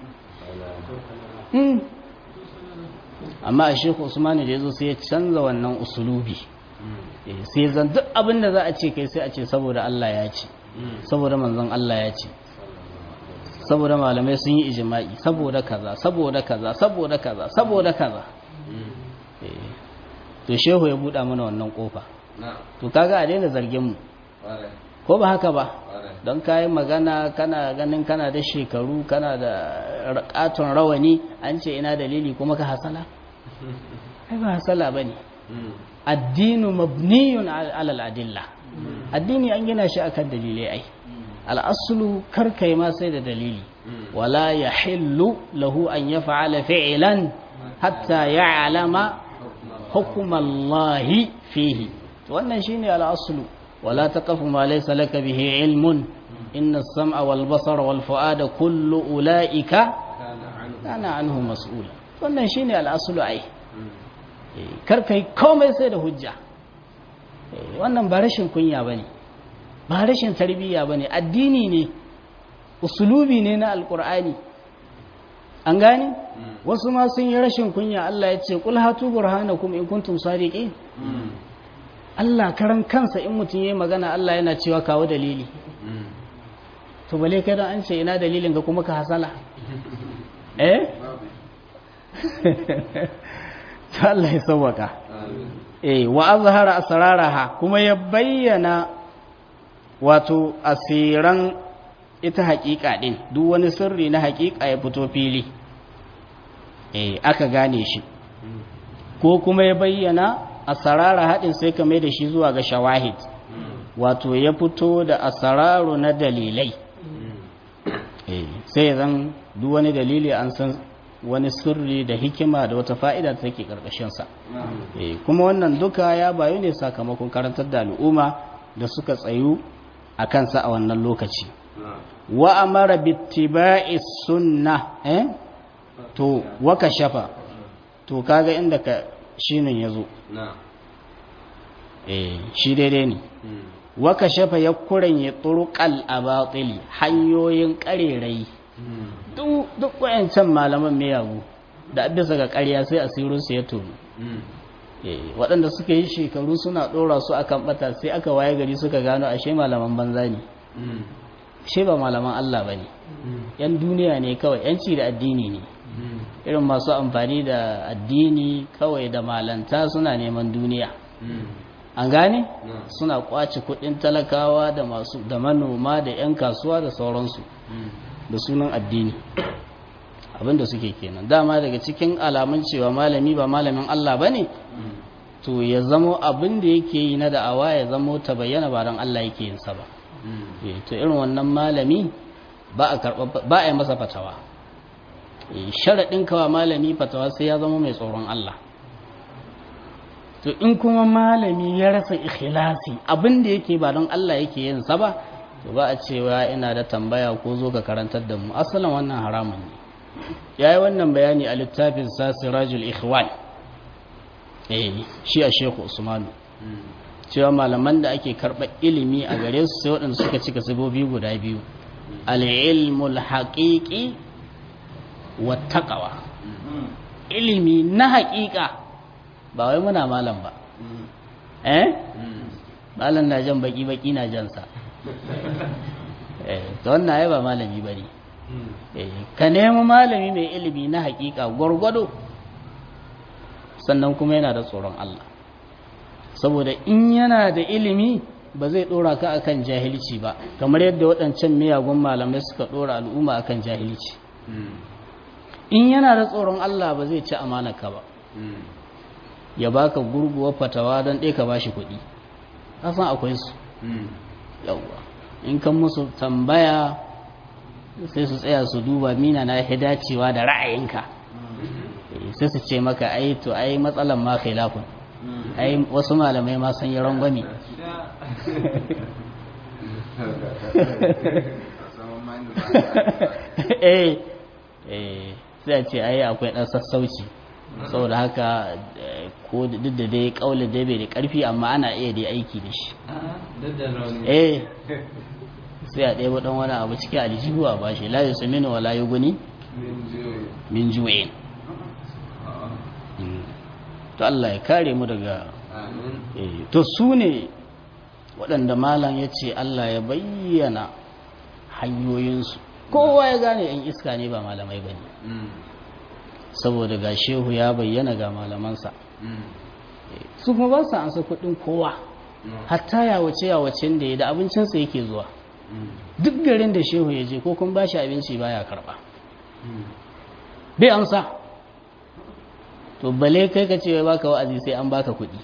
yi amma a shekhu usmanu da ya zo sai ya canza wannan usulubi sai zan duk abin da za a ce kai sai a ce saboda Allah ya ce saboda manzon Allah ya ce saboda malamai sun yi ijma'i saboda kaza saboda kaza saboda kaza saboda kaza to shehu ya buɗa mana wannan kofa to kaga a daina zargin mu ko ba haka ba don kayi magana kana ganin kana da shekaru kana da katon rawani an ce ina dalili kuma ka hasala ai ba hasala bane addinu mabniyun ala al-adilla addini an gina shi akan dalilai ai al-aslu karkai ma sai da dalili wala yahillu lahu an yaf'ala fi'lan hatta ya'lama hukm Allah fihi wannan shine al-aslu wala taqfu ma laysa laka bihi ilmun inna as-sam'a wal basara wal fu'ada kullu ulaika kana anhu mas'ula wannan shine al-aslu ai karkai komai sai da hujja wannan ba rashin kunya bane ba rashin tarbiyya bane addini ne usulubi ne na alqur'ani an gane wasu ma sun yi rashin kunya Allah ya ce qul hatu burhanakum in kuntum sadiqin Allah karan kansa in mutum yayi magana Allah yana cewa kawo dalili to bale kai dan an ce ina dalilin ga kuma ka hasala eh Allah ya sauwaka eh wa azhara asraraha kuma ya bayyana wato asiran ita haƙiƙa din duk wani sirri na haƙiƙa ya fito fili eh aka gane shi ko kuma ya bayyana asrara hadin sai ka mai da shi zuwa ga shawahid wato ya fito da asraru na dalilai eh sai zan duk wani dalili an san wani sirri da hikima da wata fa'ida da take ƙarƙashinsa kuma wannan duka ya bayu ne sakamakon karantar da al'umma da suka tsayu a kansa a wannan lokaci wa amara bittiba'i sunna eh to waka shafa to kaga inda ka shinin yazo eh shi daidai ne waka shafa ya kuranye turuqal abatili hanyoyin ƙarerai duk wayancan malaman miyagu da bisa ga ƙarya sai asirinsu ya tono waɗanda suka yi shekaru suna ɗora su akan ɓata sai aka waye gari suka gano ashe malaman banza ne ashe ba malaman Allah ba ne yan duniya ne kawai yanci da addini ne irin masu amfani da addini kawai da malanta suna neman duniya an gane suna kwace kuɗin talakawa da masu da manoma da 'yan kasuwa da sauransu da sunan addini abinda suke kenan dama daga cikin alamun cewa malami ba malamin Allah bane to ya zamo abinda yake yi na da'awa ya zamo ta bayyana ba don Allah yake yin sa ba to irin wannan malami ba a karba ba a yi masa fatawa sharadin kawa malami fatawa sai ya zama mai tsoron Allah to in kuma malami ya rasa ikhlasi abinda yake ba don Allah yake yin sa ba to ba a cewa ina da tambaya ko zo ka karantar da mu asalin wannan haramun ne yayi wannan bayani a littafin sa Sirajul Ikhwan eh shi a Sheikh Usman cewa malaman da ake karba ilimi a gare su sai waɗanda suka cika sabobi guda biyu al-ilmul haqiqi wat taqwa ilimi na haƙiƙa ba wai muna malam ba eh malam na jan baki baki na jansa to wannan ai ba malami bane ka nemi malami mai ilimi na hakika gwargwado sannan kuma yana da tsoron Allah saboda in yana da ilimi ba zai dora ka akan jahilci ba kamar yadda waɗancan miyagun malamai suka dora al'umma akan jahilci in yana da tsoron Allah ba zai ci amanarka ba ya baka gurguwar fatawa don ɗaya ka bashi kuɗi kasan akwai su yawwa in kan musu tambaya sai su tsaya su duba mina na ya dacewa da ra'ayinka sai su ce maka ai to ai matsalan ma khilafun ai wasu malamai ma sun yi rangwami eh eh sai a ce ai akwai dan sassauci saboda haka ko duk da dai kaula dai bai da karfi amma ana iya dai aiki da shi eh sai a ɗaya ɗan wani abu cikin aljihu a bashi la yusminu wala yughni min ju'in. To Allah ya kare mu daga eh to su ne waɗanda malam ya ce Allah ya bayyana hanyoyinsu, kowa ya gane yan iska ne ba malamai ba ne, saboda ga shehu ya bayyana ga malamansa su kuma ba su ansa kuɗin kowa, hatta yawace yawacen da ya da abincinsa yake zuwa duk garin da shehu ya je ko kun ba shi abinci baya karɓa bai amsa. To bale kai ka ce baka wa'azi sai an baka kuɗi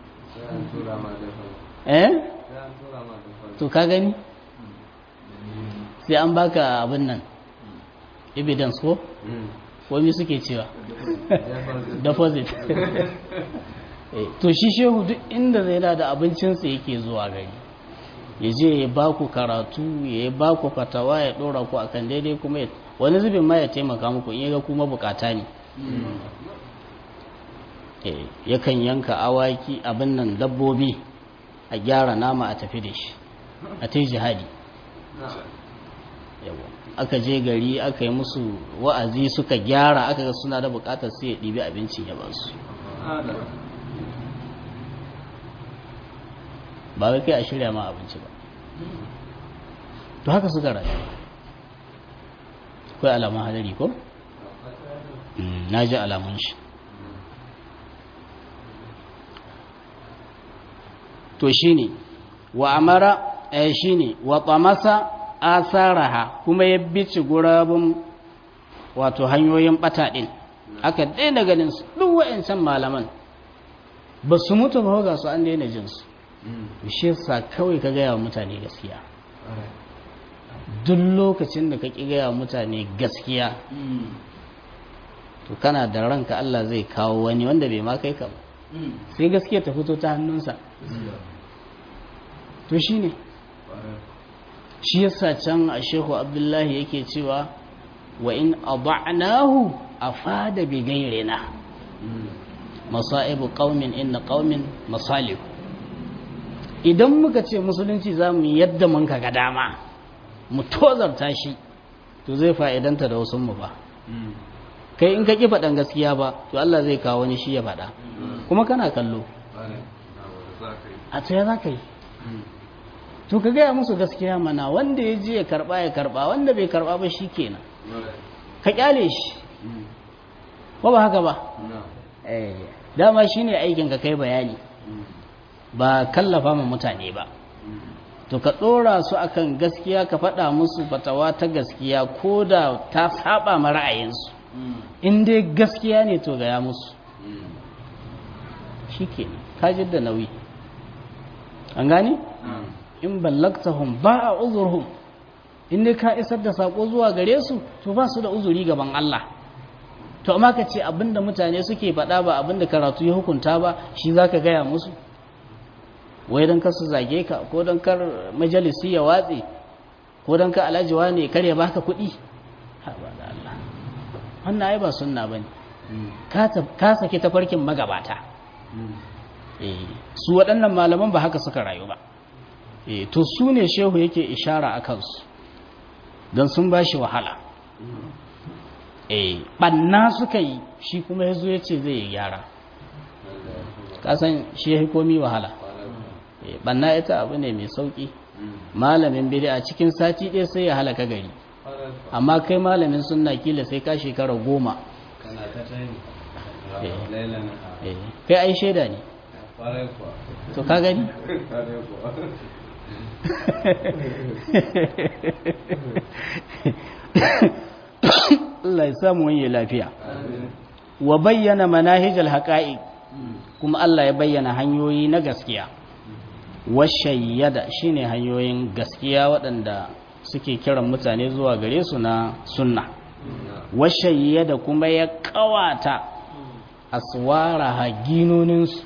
eh to ka gani sai an baka abin nan evidence ko wani suke cewa deposit to shi shehu duk inda zai da abincinsa yake zuwa gari ya je ya baku karatu ya baku fatawa ya dora ku akan daidai, kuma wani zubin ma ya taimaka muku in yaga kuma bukata ne. Yakan yanka awaki abin nan dabbobi a gyara nama a tafi da shi a ta jihadi. Aka je gari aka yi musu wa'azi suka gyara aka ga suna da bukatar sai ya ɗibi abincin ya ba su, ba wai kai a shirya ma abinci ba. To haka suka rayu. Akwai alamun hadari ko? Na ji alamun shi. To shi ne wa amara eh shi ne wa tamasa asaraha, kuma ya bici gurabun wato hanyoyin bata din, aka daina ganin su duk wa'ancan malaman ba su mutu ba ga su an daina jin su. Shi yasa kawai ka gaya wa mutane gaskiya. Duk lokacin da ka ki gaya wa mutane gaskiya to kana da ranka Allah zai kawo wani wanda bai ma kai ka ba, sai gaskiya ta fito ta hannunsa. To shi ne shi yasa can a shehu abdullahi yake cewa wa in ada'nahu afada bi gairina masaibu qaumin inna qaumin masalih. Idan muka ce musulunci zamu yadda mun kaga dama mu tozarta shi to zai fa'idanta da wasu mu ba. Kai in ka ki faɗan gaskiya ba to Allah zai kawo wani shi ya faɗa kuma kana kallo a tsaye za ka yi. To ka gaya musu gaskiya mana, wanda ya je ya karba ya karba, wanda bai karba ba shi kenan ka kyale shi ba ba haka ba. Eh dama shine aikin ka kai bayani ba kallafa ma mutane ba. To ka dora su akan gaskiya, ka faɗa musu fatawa ta gaskiya ko da ta saba ma ra'ayinsu, in dai gaskiya ne to gaya musu shikenan, ka jidda nauyi. An gane? In ballaktahum ba a uzurhum, in dai ka isar da sako zuwa gare su to ba su da uzuri gaban Allah. To amma ka ce abinda mutane suke faɗa ba abinda karatu ya hukunta ba shi zaka gaya musu, wai dan kar su zage ka, ko dan kar majalisi ya watse, ko dan ka alhaji wane kar ya baka kuɗi. Ha ba da Allah, wannan ai ba sunna bane. Ka ka sake tafarkin magabata. Su waɗannan malaman ba haka suka rayu ba. To su ne shehu yake ishara a kansu don sun ba shi wahala. Ɓanna suka yi, shi kuma ya zo ya ce zai yi gyara. Kasan shi ya komi wahala. Ɓanna ita abu ne mai sauƙi. Malamin bid'a a cikin sati ɗaya sai ya halaka gari, amma kai malamin sunna kila sai ka shekara goma. Kai ai shaida ne. To ka gani? Allah ya samu wani lafiya. Wa bayyana manahijal haqa'iq, kuma Allah ya bayyana hanyoyi na gaskiya. Wa shayyada shine hanyoyin gaskiya waɗanda suke kiran mutane zuwa gare su na sunna. Wa shayyada kuma ya kawata aswara ginoninsu.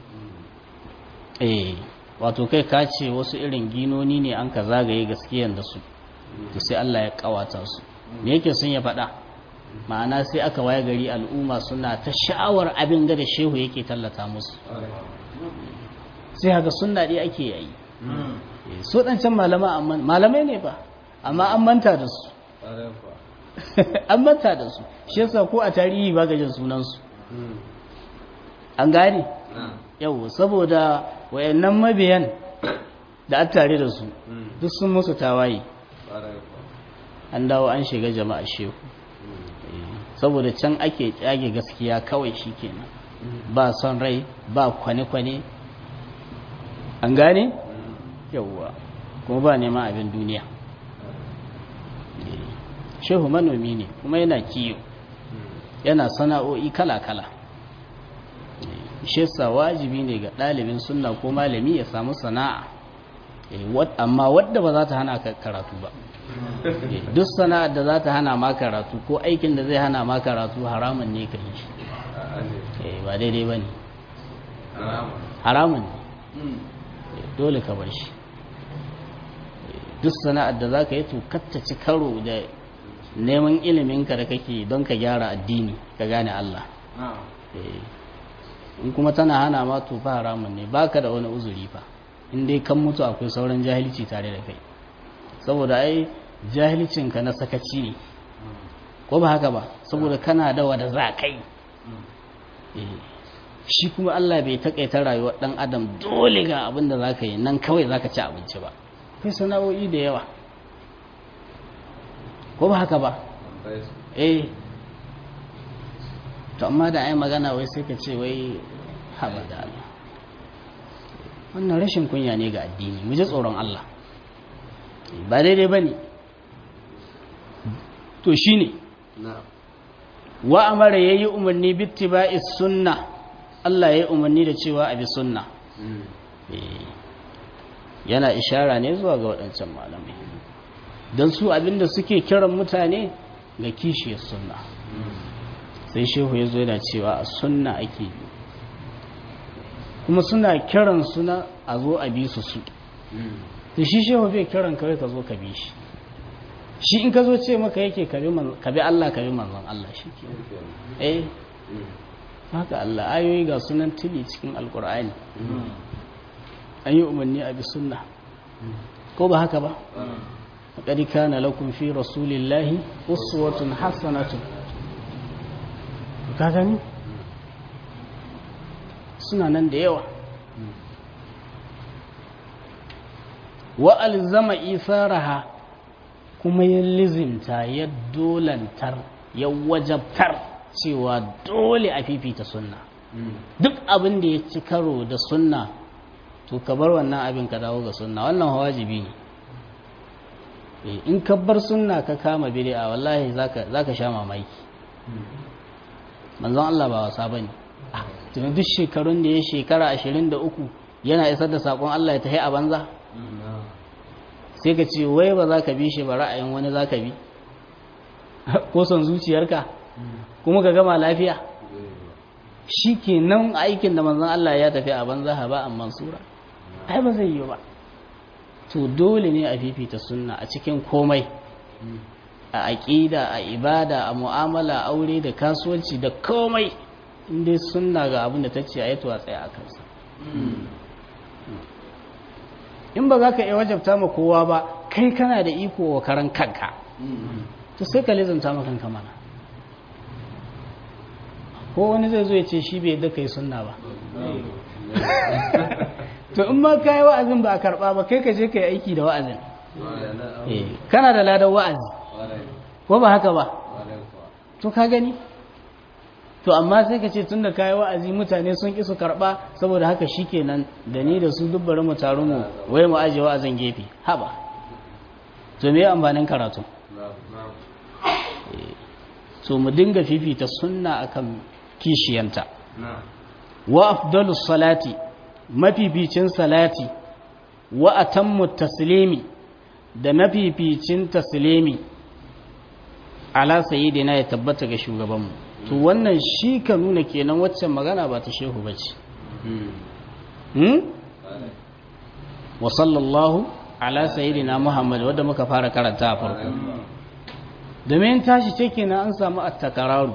Eh wato kai ka ce wasu irin ginoni ne an ka zagaye gaskiyan da su, to sai Allah ya kawata su. Me yake sun ya faɗa? ma'ana sai aka waye gari al'umma suna ta sha'awar abin da shehu yake tallata musu sai haka sunna dai ake yi su ɗancan malamai ne ba amma an manta da su an manta da su shi yasa ko a tarihi ba gajin sunansu an gane yau saboda wayannan mabiyan da a tare da su duk sun musu tawaye an dawo an shiga jama'a shehu saboda can ake kyage gaskiya kawai shi kenan ba son rai ba kwane-kwane an gane yauwa kuma ba neman abin duniya shehu manomi ne kuma yana kiyo yana sana'o'i kala-kala shesa wajibi ne ga ɗalibin sunna ko malami ya samu sana'a amma wadda ba za ta hana ka karatu ba duk sana'ar da za ta hana ma karatu ko aikin da zai hana ma karatu haramun ne ka yi shi ba daidai ba ne haramun ne dole ka bar shi duk sana'ar da za ka yi to kattaci karo da neman iliminka da kake don ka gyara addini ka gane Allah in kuma tana hana ma to fa haramun ne baka da wani uzuri fa in dai kan mutu akwai sauran jahilci tare da kai saboda ai jahilcinka na sakaci ne ko ba haka ba saboda kana da wada za kai shi kuma Allah bai takaita rayuwar dan adam dole ga abin da zaka yi nan kawai zaka ci abinci ba kai sana'o'i da yawa ko ba haka ba eh to amma da ai magana wai sai ka ce wai haba da Allah wannan rashin kunya ne ga addini mu ji tsoron Allah ba daidai bane to shine wa amara yayi umarni bittiba'i sunna Allah yayi umarni da cewa abi sunna yana ishara ne zuwa ga waɗancan malamai don su abinda suke kiran mutane ga kishiyar sunna sai shehu ya zo yana cewa a sunna ake bi kuma suna kiran suna a zo a bi su su da shi shehu bai kiran kawai ka zo ka bi shi shi in ka zo ce maka yake ka bi Allah ka bi manzon Allah shi ke eh haka Allah ayoyi ga sunan tili cikin alkur'ani an yi umarni a bi sunna ko ba haka ba qad kana lakum fi rasulillahi uswatun hasanatun ka gani suna nan da yawa wa alzama isaraha kuma ya lizimta ya dolantar ya wajabtar cewa dole a fifita sunna duk abin da ya ci karo da sunna to ka bar wannan abin ka dawo ga sunna wannan wajibi ne in ka bar sunna ka kama bid'a wallahi zaka zaka sha mamaki manzon Allah ba wasa bane tun duk shekarun da ya shekara ashirin da uku yana isar da sakon Allah ya tahi a banza sai ka ce wai ba za ka bi shi ba ra'ayin wani za ka bi ko son zuciyarka kuma ka gama lafiya shi ke nan aikin da manzon Allah ya tafi a banza ha ba amma sura ai ba zai yi ba to dole ne a fifita sunna a cikin komai a aƙida a ibada a mu'amala aure da kasuwanci da komai inda sunna ga abin da ta ce a yi tuwa tsaye a kansa in ba za ka iya wajabta ma kowa ba kai kana da iko wa karan kanka to sai ka lizanta ma kanka mana ko wani zai zo ya ce shi bai yadda kai sunna ba to in ma ka yi wa'azin ba a karɓa ba kai ka je ka yi aiki da wa'azin kana da ladan wa'azi ko ba haka ba to ka gani to amma sai ka ce tun da kayi wa'azi mutane sun ƙi su karɓa saboda haka shi kenan da ni da su dubbara mu taru mu wai mu aje wa'azin gefe haba to me amfanin karatu to mu dinga fifita sunna akan kishiyanta wa afdalus salati mafificin salati wa atammu taslimi da mafificin taslimi ala sayyidina ya tabbata ga shugabanmu to wannan shi ka nuna kenan waccan magana ba ta shehu bace hmm wa sallallahu ala sayyidina muhammad wanda muka fara karanta a farko domin tashi ce kenan an samu attakararu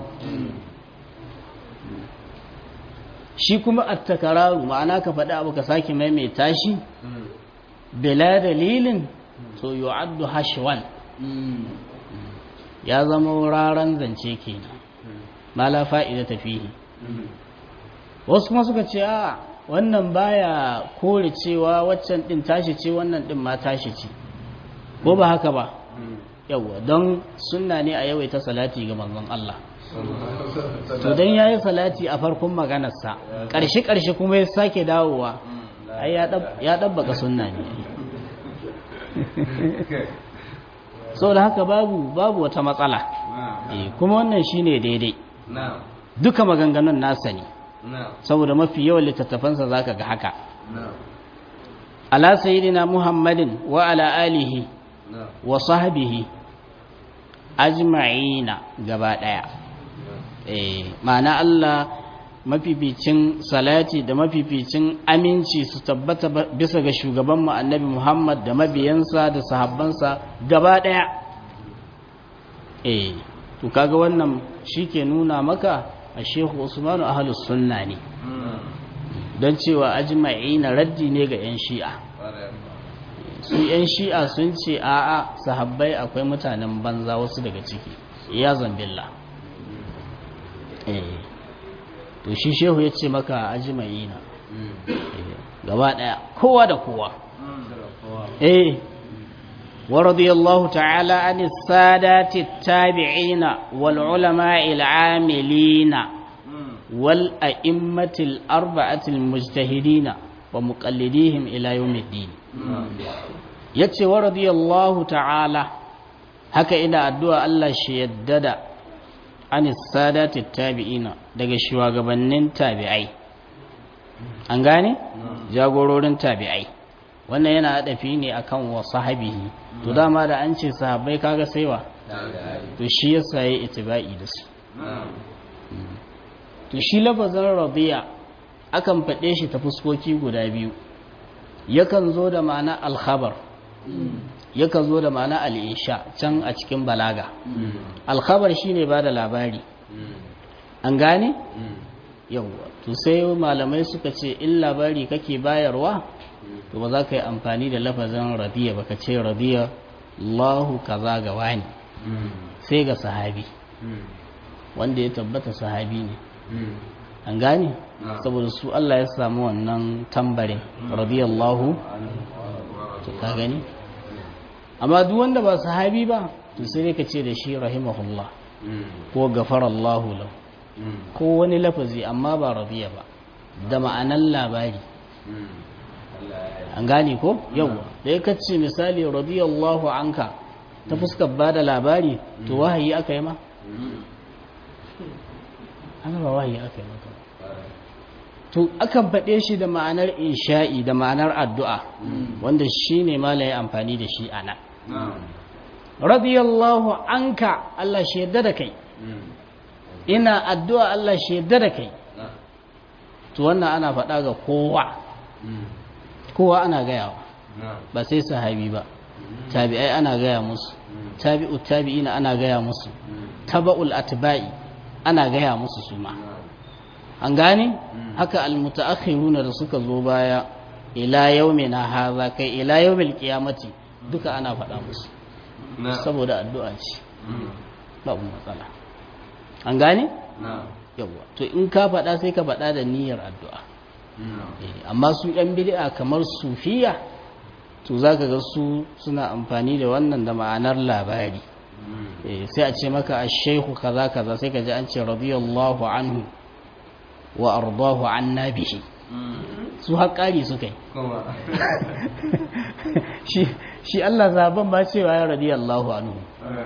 shi kuma attakararu ma'ana ka faɗi abu ka sake maimaita shi bila dalilin to yu'addu hashwan ya zama raran zance kenan ma la fa'ida tafihi wasu kuma suka ce a wannan baya kore cewa waccan din tashi ce wannan din ma tashi ce ko ba haka ba yawa don sunna ne a yawaita salati ga manzon Allah to dan yayi salati a farkon maganarsa karshe karshe kuma ya sake dawowa ai ya dabbaka sunna ne so da haka babu babu wata matsala eh kuma wannan shine daidai duka maganganun nasa ne saboda mafi yawan littattafansa zaka ga haka ala sayyidina muhammadin wa ala alihi wa sahbihi ajma'ina gaba daya eh ma'ana Allah mafificin salati da mafificin aminci su tabbata bisa ga shugaban mu annabi Muhammad da mabiyansa da sahabbansa gaba daya eh to kaga wannan shike nuna maka a Shehu Usmanu ahlus sunna ne don cewa ajma'ina raddi ne ga yan shi'a su yan shi'a sun ce a'a sahabbai akwai mutanen banza wasu daga ciki ya zambilla eh to shi shehu ya ce maka ajma'ina gaba daya kowa da kowa eh wa radiyallahu ta'ala anis sadati tabi'ina wal ulama'i al-amilina wal a'immatil arba'atil mujtahidina wa muqallidihim ila yawmiddin yace wa radiyallahu ta'ala haka ina addu'a Allah shi yaddada anis sadati tabi'ina daga shugabannin tabi'ai an gane jagororin tabi'ai wannan yana hadafi ne akan wa sahabihi to dama da an ce sahabbai kaga saiwa to shi yasa yayi itibai da su to shi lafazin radiya akan fade shi ta fuskoki guda biyu yakan zo da ma'ana al-khabar yakan zo da ma'ana al-insha can a cikin balaga al-khabar shine bada labari an gane yawa to sai malamai suka ce in labari kake bayarwa to ba za ka yi amfani da lafazin radiya ba ka ce radiya Allahu kaza ga wani sai ga sahabi wanda ya tabbata sahabi ne an gane saboda su Allah ya samu wannan tambarin radiyallahu to ka gani amma duk wanda ba sahabi ba to sai ka ce da shi rahimahullah ko gafarallahu lahu ko wani lafazi amma ba radiya ba da ma'anan labari an gane ko yawa da ya kace misali radiyallahu anka ta fuskar bada labari to wahayi aka yi ma ana ba wahayi aka yi maka to akan faɗe shi da ma'anar insha'i da ma'anar addu'a wanda shine malai amfani da shi ana radiyallahu anka Allah shi yadda da kai ina addu'a Allah shi yadda da kai to wannan ana faɗa ga kowa kowa ana gayawa ba sai sahabi ba tabi'ai ana gaya musu tabi'ut tabi'ina ana gaya musu taba'ul atba'i ana gaya musu suma an gane haka almutaakhiruna da suka zo baya ila yaumina haza kai ila yaumil qiyamati duka ana faɗa musu saboda addu'a ce babu matsala an gane yawa to in ka faɗa sai ka faɗa da niyyar addu'a amma su yan bid'a kamar sufiya to zaka ga su suna amfani da wannan da ma'anar labari sai a ce maka ash-shaykhu kaza kaza sai ka ji an ce radiyallahu anhu wa ardahu anna bihi su haƙari suka yi shi shi Allah zaban ba cewa ya radiyallahu anhu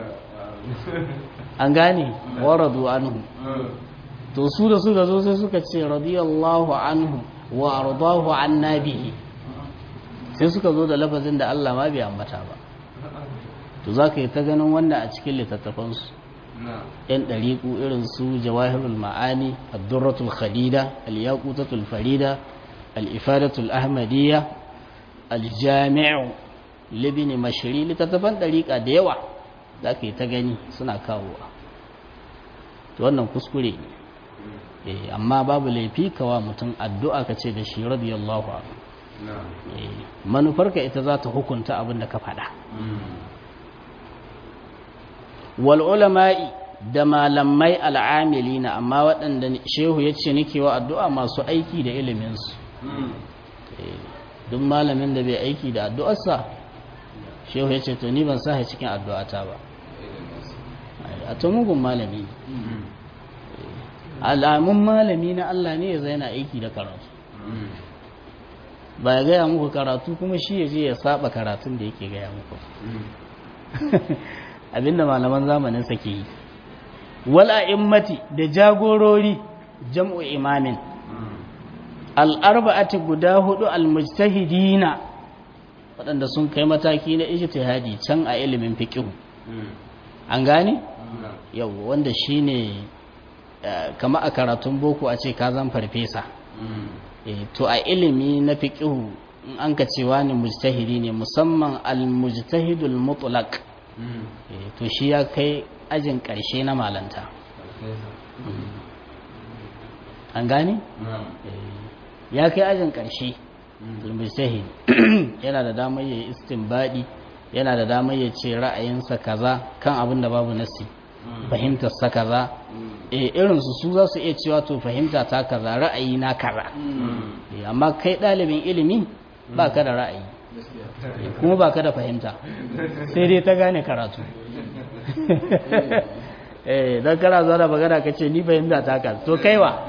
an gane wa radu anhu to su da suka zo sai suka ce radiyallahu anhu wa ardahu anna bihi sai suka zo da lafazin da Allah ma bai ambata ba to zaka yi ta ganin wannan a cikin littattafansu yan ɗariƙu irin su jawahirul ma'ani ad-durratul khadida al-yaqutatul farida al-ifadatul ahmadiyya al-jami'u libni mashri littattafan ɗariƙa da yawa za ka yi ta gani suna kawowa to wannan kuskure ne amma babu laifi kawa mutum addu'a ka ce da shi radiyallahu anhu manufarka ita za ta hukunta abin da ka faɗa wal ulama'i da malamai al'amilina amma waɗanda shehu ya ce nake wa addu'a masu aiki da iliminsu duk malamin da bai aiki da addu'arsa shehu ya ce to ni ban sa cikin addu'ata ba a to mugun malami alamun malami na Allah ne ya zai na aiki da karatu ba ya gaya muku karatu kuma shi ya je ya saba karatun da yake gaya muku abinda malaman zamanin sa ke yi wala immati da jagorori jam'u imamin al'arba'ati guda hudu al-mujtahidina waɗanda sun kai mataki na ijtihadi can a ilimin fiqh an gane yau wanda shine kama a karatun boko a ce ka zan farfesa to a ilimi na fiqh in an ka cewa ne mujtahidi ne musamman al-mujtahidul mutlaq to shi ya kai ajin ƙarshe na malanta an gane ya kai ajin ƙarshe al-mujtahid yana da damar ya istinbadi yana da damar ya ce ra'ayinsa kaza kan abin da babu nasi fahimtarsa kaza eh irinsu su za su iya cewa to fahimta ta kaza ra'ayi na kaza amma kai ɗalibin ilimi ba ka da ra'ayi kuma ba ka da fahimta sai dai ta gane karatu eh don kana zuwa da magana ka ce ni fahimta ta kaza to kaiwa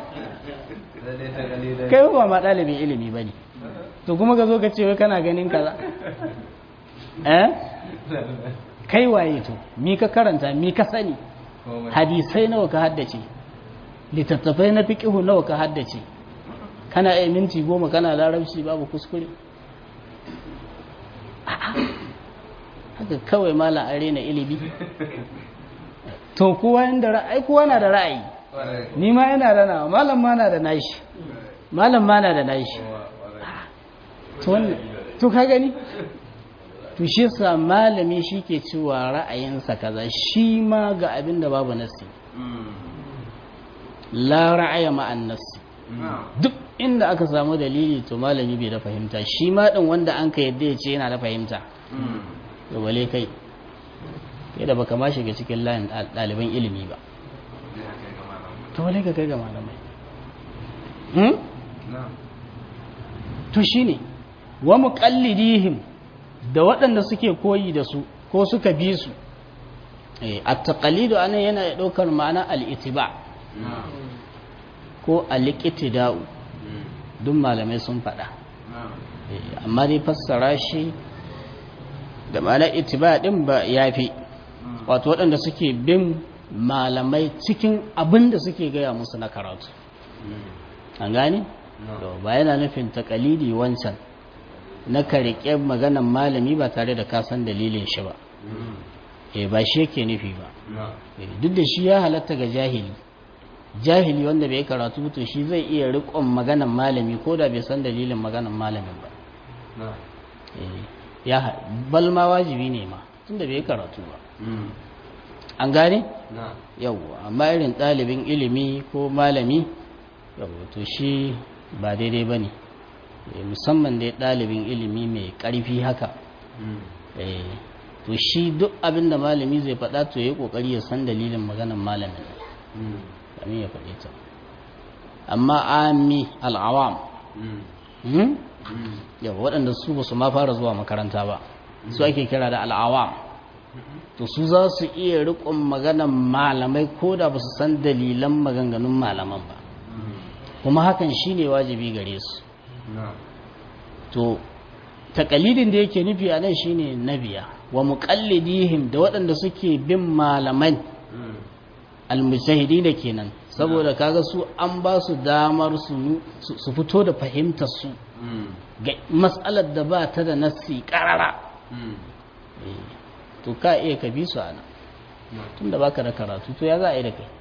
kai ba ma ɗalibin ilimi ba ne to kuma ka zo ka ce wai kana ganin kaza eh kai waye to mi ka karanta mi ka sani hadisai nawa ka haddace littattafai na fiqhu nawa ka haddace kana ai minti goma kana larabci babu kuskure haka kawai malam arena ilimi to kowa inda ra'ayi kowa na da ra'ayi ni ma yana da nawa malam ma na da nashi malam ma na da nashi to wannan to ka gani to shi sa malami shi ke cewa ra'ayinsa kaza shi ma ga abin da babu nassi la ra'aya ma'an nassi duk inda aka samu dalili to malami bai da fahimta shi ma din wanda an ka yadda ya ce yana da fahimta to wale kai kai da baka ma shiga cikin layin ɗaliban ilimi ba to wale ka kai ga malamai to shine wa muqallidihim da waɗanda suke koyi da su ko suka bi su at-taqlidu anan yana ɗaukar ma'ana al-ittiba ko al-iqtida'u duk malamai sun faɗa amma dai fassara shi da ma'ana ittiba din ba yafi wato waɗanda suke bin malamai cikin abin da suke gaya musu na karatu an gane ba yana nufin taqlidi wancan na ka riƙe maganan malami ba tare da kasan dalilin shi ba eh ba shi yake nufi ba duk da shi ya halatta ga jahili jahili wanda bai karatu to shi zai iya riƙon maganan malami ko da bai san dalilin maganan malamin ba ya balma wajibi ne ma tunda bai karatu ba an gane yawwa amma irin ɗalibin ilimi ko malami yawwa to shi ba daidai ba ne musamman dai ɗalibin ilimi mai ƙarfi haka to shi duk abin da malami zai faɗa to ya yi ƙoƙari ya san dalilin maganan malamin kamin ya faɗi ta amma ami al'awam yau waɗanda su ba su ma fara zuwa makaranta ba su ake kira da al'awam to su za su iya riƙon maganan malamai ko da ba su san dalilan maganganun malaman ba kuma hakan shine wajibi gare su to takalidin da yake nufi a nan shine nabiya wa muqallidihim da waɗanda suke bin malaman almujtahidi da kenan saboda kaga su an ba su damar su su fito da fahimtar su ga mas'alar da ba ta da nassi qarara to ka iya ka bi su ana tunda baka da karatu to ya za a yi da kai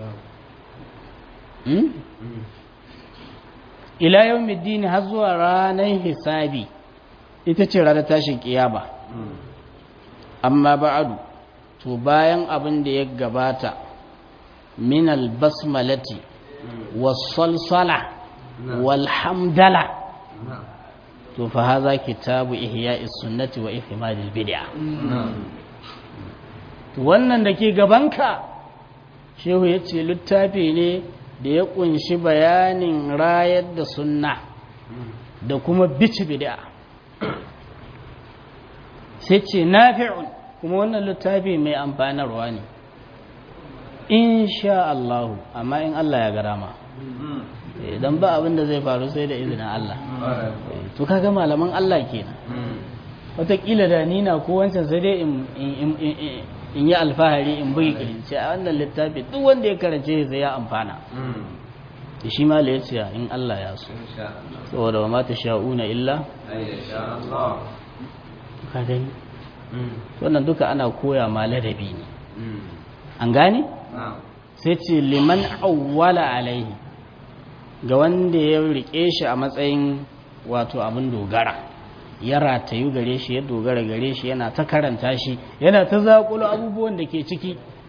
ila yawmiddin har zuwa ranar hisabi ita ce ranar tashin kiyama amma ba'adu to bayan abin da ya gabata min albasmalati was-salsala wal-hamdala to fa haza kitabu ihya'is sunnati wa ihmadil bid'a to wannan da ke gabanka shehu yace littafi ne da ya kunshi bayanin rayar da sunna da kuma bici bid'a sai ce nafi'un kuma wannan littafi mai amfanarwa ne insha Allah amma in Allah ya gara ma idan ba abin da zai faru sai da izinin Allah to kaga malaman Allah kenan wataƙila da ni na ko wancan sai dai in yi alfahari in bugi kirinci a wannan littafi duk wanda ya karance zai ya amfana shi ma ya ce in Allah ya so saboda wa mata sha'una illa ka gani wannan duka ana koya ma ladabi ne an gane sai ce liman awwala alaihi ga wanda ya rike shi a matsayin wato abin dogara ya ratayu gare shi ya dogara gare shi yana ta karanta shi yana ta zaƙulo abubuwan da ke ciki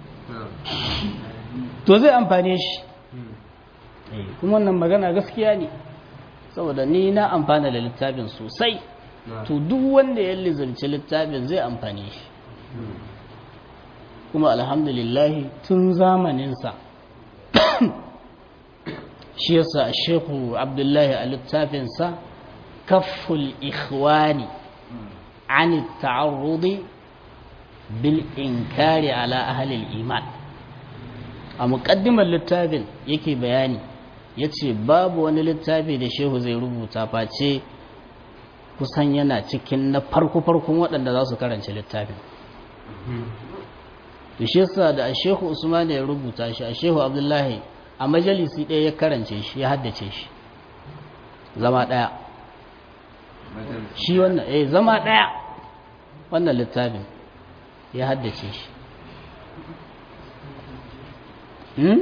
to zai amfane shi kuma wannan magana gaskiya ne saboda ni na amfana da littafin sosai to duk wanda ya lizarci littafin zai amfane shi kuma alhamdulillahi tun zamaninsa shi yasa Shehu Abdullahi a littafinsa kafful ikhwani an ta'arrudi bil inkari ala ahli al-iman a muqaddimar littafin yake bayani yace babu wani littafi da shehu zai rubuta face kusan yana cikin na farko farkon waɗanda za su karanci littafin to shi yasa da Shehu Usman ya rubuta shi a Shehu Abdullahi a majalisi ɗaya ya karance shi ya haddace shi zama ɗaya shi wannan eh zama ɗaya wannan littafin ya haddace shi hmm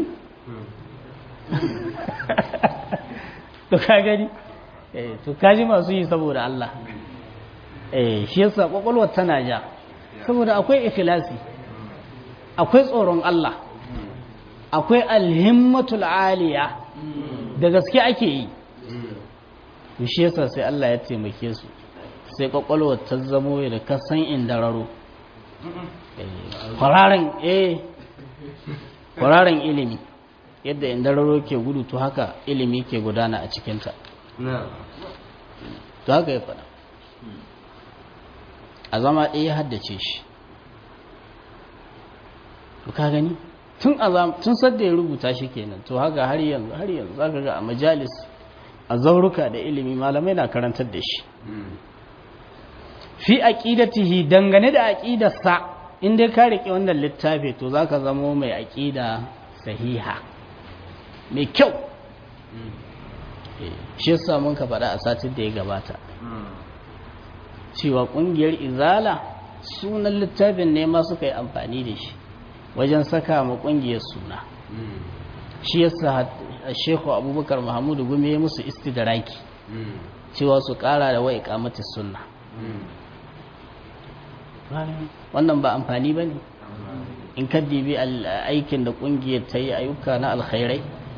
to ka gani eh to kaji masu yi saboda Allah eh shi yasa kwakwalwar tana ja saboda akwai ikhlasi akwai tsoron Allah akwai alhimmatul aliya da gaske ake yi shi yasa sai Allah ya taimake su sai kwakwalwar ta zamo da kasan indararo kwararan eh kwararan ilimi yadda indararo ke gudu to haka ilimi ke gudana a cikinta to haka ya faɗa a zama ɗaya haddace shi to ka gani tun azam tun sadda ya rubuta shi kenan to haka har yanzu har yanzu zaka ga a majalis a zauruka da ilimi malamai na karantar da shi fi aqidatihi dangane da aqidarsa in dai ka rike wannan littafi to zaka zama mai aqida sahiha mai kyau shi yasa mun ka faɗa a satin da ya gabata cewa ƙungiyar izala sunan littafin ne ma suka yi amfani da shi wajen saka ma ƙungiyar suna shi yasa Sheikh Abubakar Muhammadu Gumi ya musu istidraki cewa su ƙara da wai iqamatis sunna wannan ba amfani bane in ka dibi aikin da ƙungiyar ta yi ayyuka na alkhairai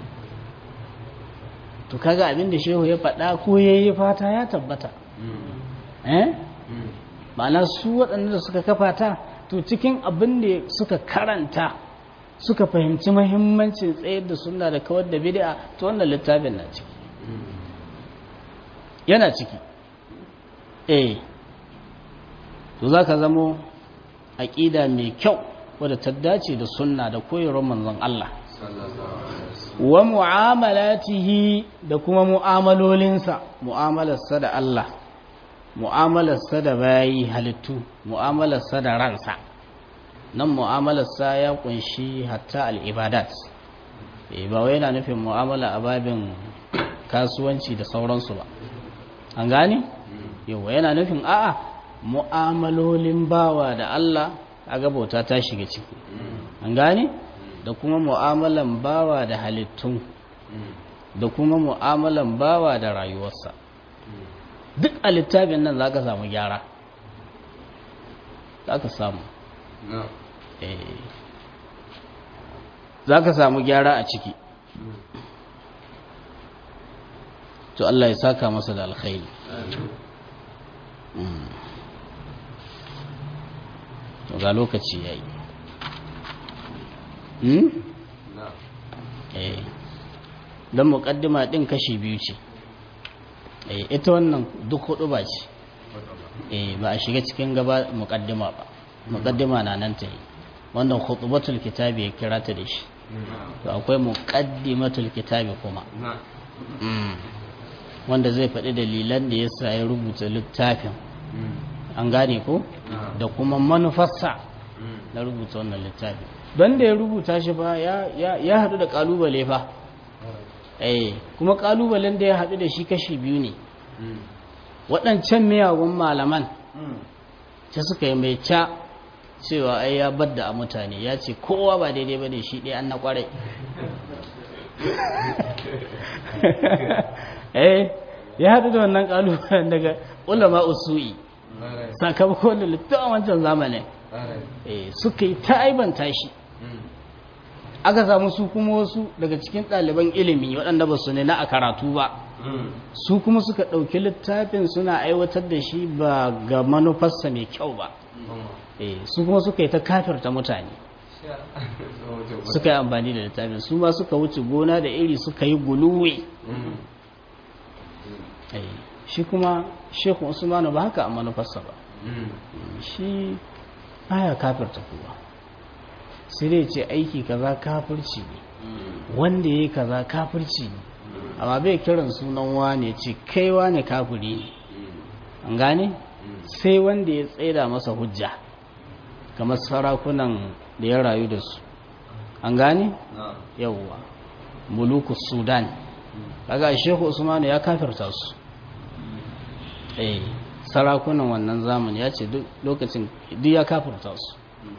to kaga abin da shehu ya faɗa ko yayi fata ya tabbata eh ma'ana su waɗanda da suka kafa ta to cikin abin da suka karanta suka fahimci muhimmancin tsayar da sunna da kawar da bid'a to wannan littafin na ciki yana ciki eh to zaka zamo aqida mai kyau wadda ta dace da sunna da koyarwar manzon Allah wa mu'amalatihi da kuma mu'amalolinsa mu'amalarsa da Allah mu'amalarsa da bayi halittu mu'amalarsa da ransa nan mu'amalarsa ya kunshi hatta al'ibadat e ba wai yana nufin mu'amala a babin kasuwanci da sauransu ba an gane yawa yana nufin a'a mu'amalolin bawa da Allah a gabata ta shiga ciki an gane da kuma mu'amalan bawa da halittun da kuma mu'amalan bawa da rayuwarsa duk a littafin nan za ka samu gyara za ka samu za ka samu gyara a ciki. To Allah ya saka masa da alkhairi. To ga lokaci yayi. Hmm? Eh. Dan muqaddima din kashi biyu ce. Eh ita wannan duk hudu ba ce. Eh ba a shiga cikin gaba muqaddima ba. Muqaddima na nan ta yi. Wannan khutbatul kitabi ya kira ta da shi. To akwai muqaddimatul kitabi kuma. Wanda zai faɗi dalilan da yasa ya rubuta littafin. An gane ko? Da kuma manufarsa na rubuta wannan littafin. Don da ya rubuta shi ba ya haɗu da ƙalubale fa. Eh, kuma ƙalubalen da ya haɗu da shi kashi biyu ne. Waɗancan miyagun malaman ta suka yi mai ca cewa ai ya badda a mutane, ya ce kowa ba daidai ba ne shi ɗaya an na ƙwarai. Eh, ya haɗu da wannan ƙalubalen daga ulama usu'i sakamakon da littafin wancan zamanin. Eh, suka yi ta aibanta shi. Aka samu su kuma wasu daga cikin ɗaliban ilimi waɗanda ba su ne na a karatu ba, su kuma suka ɗauki littafin suna aiwatar da shi ba ga manufarsa mai kyau ba. Su kuma suka yi ta kafirta mutane, suka yi amfani da littafin, su ma suka wuce gona da iri suka yi guluwe. Shi kuma Shehu Usmanu ba haka a manufarsa ba, shi baya kafirta kowa, sai dai ce aiki kaza kafirci ne, wanda yayi kaza kafirci ne, amma bai kiran sunan wane ce kai wane kafiri ne. An gane? Sai wanda ya tsaida masa hujja, kamar sarakunan da ya rayu da su. An gane? Yawwa mulukus Sudan, kaga Shehu Usmanu ya kafirta su. Eh, sarakunan wannan zamani ya ce duk lokacin duk ya kafirta su.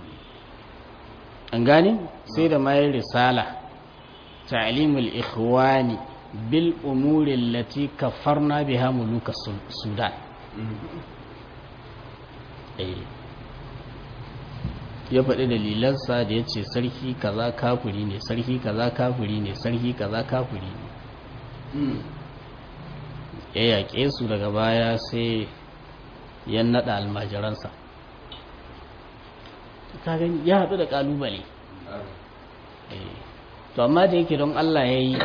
An gane? Sai da mayar risala ta'limul ikhwani bil umuri allati kafarna biha muluka Sudan. Eh, ya faɗi dalilansa da ya ce sarki kaza kafiri ne, sarki kaza kafiri ne, sarki kaza kafiri ne. Ya yaƙe su, daga baya sai ya naɗa almajiransa. Kagan ya haɗu da ƙalubale. To amma da yake don Allah ya yi,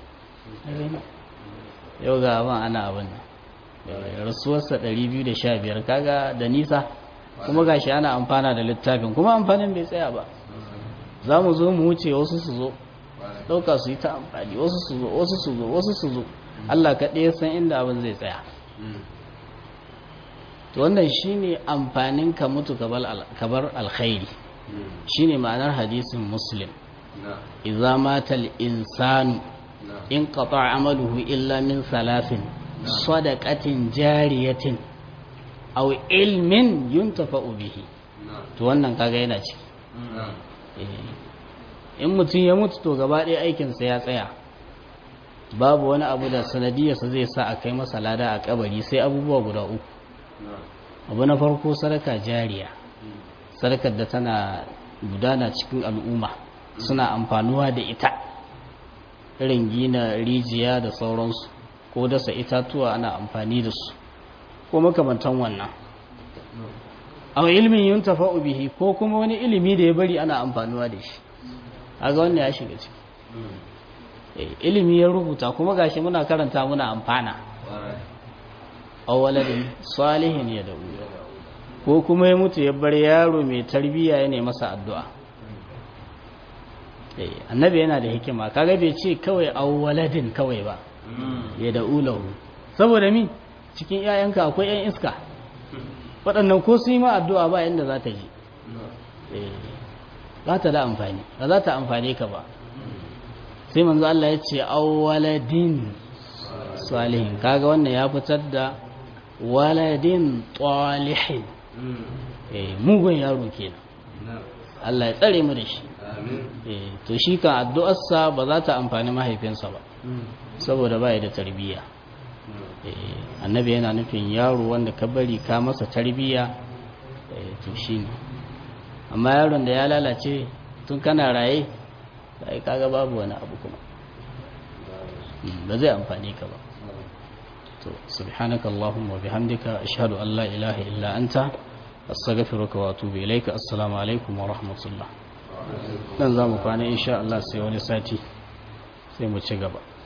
yau ga abin ana abin rasuwarsa ɗari biyu da sha biyar, kaga da nisa, kuma gashi ana amfana da littafin, kuma amfanin bai tsaya ba. Za mu zo mu wuce, wasu su zo ɗauka su yi ta amfani, wasu su zo wasu su zo wasu su zo Allah kaɗai ya san inda abin zai tsaya. To wannan shine amfanin ka mutu kabar alkhairi, shine ma'anar hadisin Muslim. Idza mata al-insanu in qata amaluhu illa min salasin sadaqatin jariyatin aw ilmin yuntafa'u bihi. To wannan kaga yana ciki. In mutum ya mutu to gaba ɗaya aikinsa ya tsaya, babu wani abu da sanadiyarsa zai sa a kai masa lada a kabari sai abubuwa guda uku. Abu na farko sadaka jariya, sadakar da tana gudana cikin al'umma, suna amfanuwa da ita, irin gina rijiya da sauransu, ko dasa itatuwa ana amfani da su, ko makamantan wannan. A ilimin yin tafa'u bihi, ko kuma wani ilimi da ya bari ana amfanuwa da shi, a ga wannan ya shiga ciki. Ilimi ya rubuta kuma gashi muna karanta muna amfana. Awaladin salihin ya da'u, ko kuma ya mutu ya bar yaro mai tarbiyya ya ne masa addu'a. Annabi yana da hikima, kaga bai ce kawai awaladin kawai ba, ya da'u lahu, saboda mi cikin 'ya'yanka akwai 'yan iska waɗannan ko su yi ma addu'a ba yadda za ta ji, ba ta da amfani, ba za ta amfane ka ba. Sai manzo Allah ya ce awwaladin salihin, kaga wannan ya fitar da waladin talihin, eh mugun yaro kenan. Allah ya tsare mu da shi. Eh to shi kan addu'arsa ba za ta amfani mahaifinsa ba, saboda bai da tarbiyya. Eh annabi yana nufin yaro wanda ka bari ka masa tarbiyya, eh to shine amma yaron da ya lalace tun kana raye sai kaga babu wani abu kuma ba zai amfani ka ba. to subhanaka allahumma wa bihamdika ashhadu an la ilaha illa anta astaghfiruka wa atubu ilaika. assalamu alaikum wa rahmatullah. dan zamu kwana insha Allah sai wani sati sai mu ci gaba.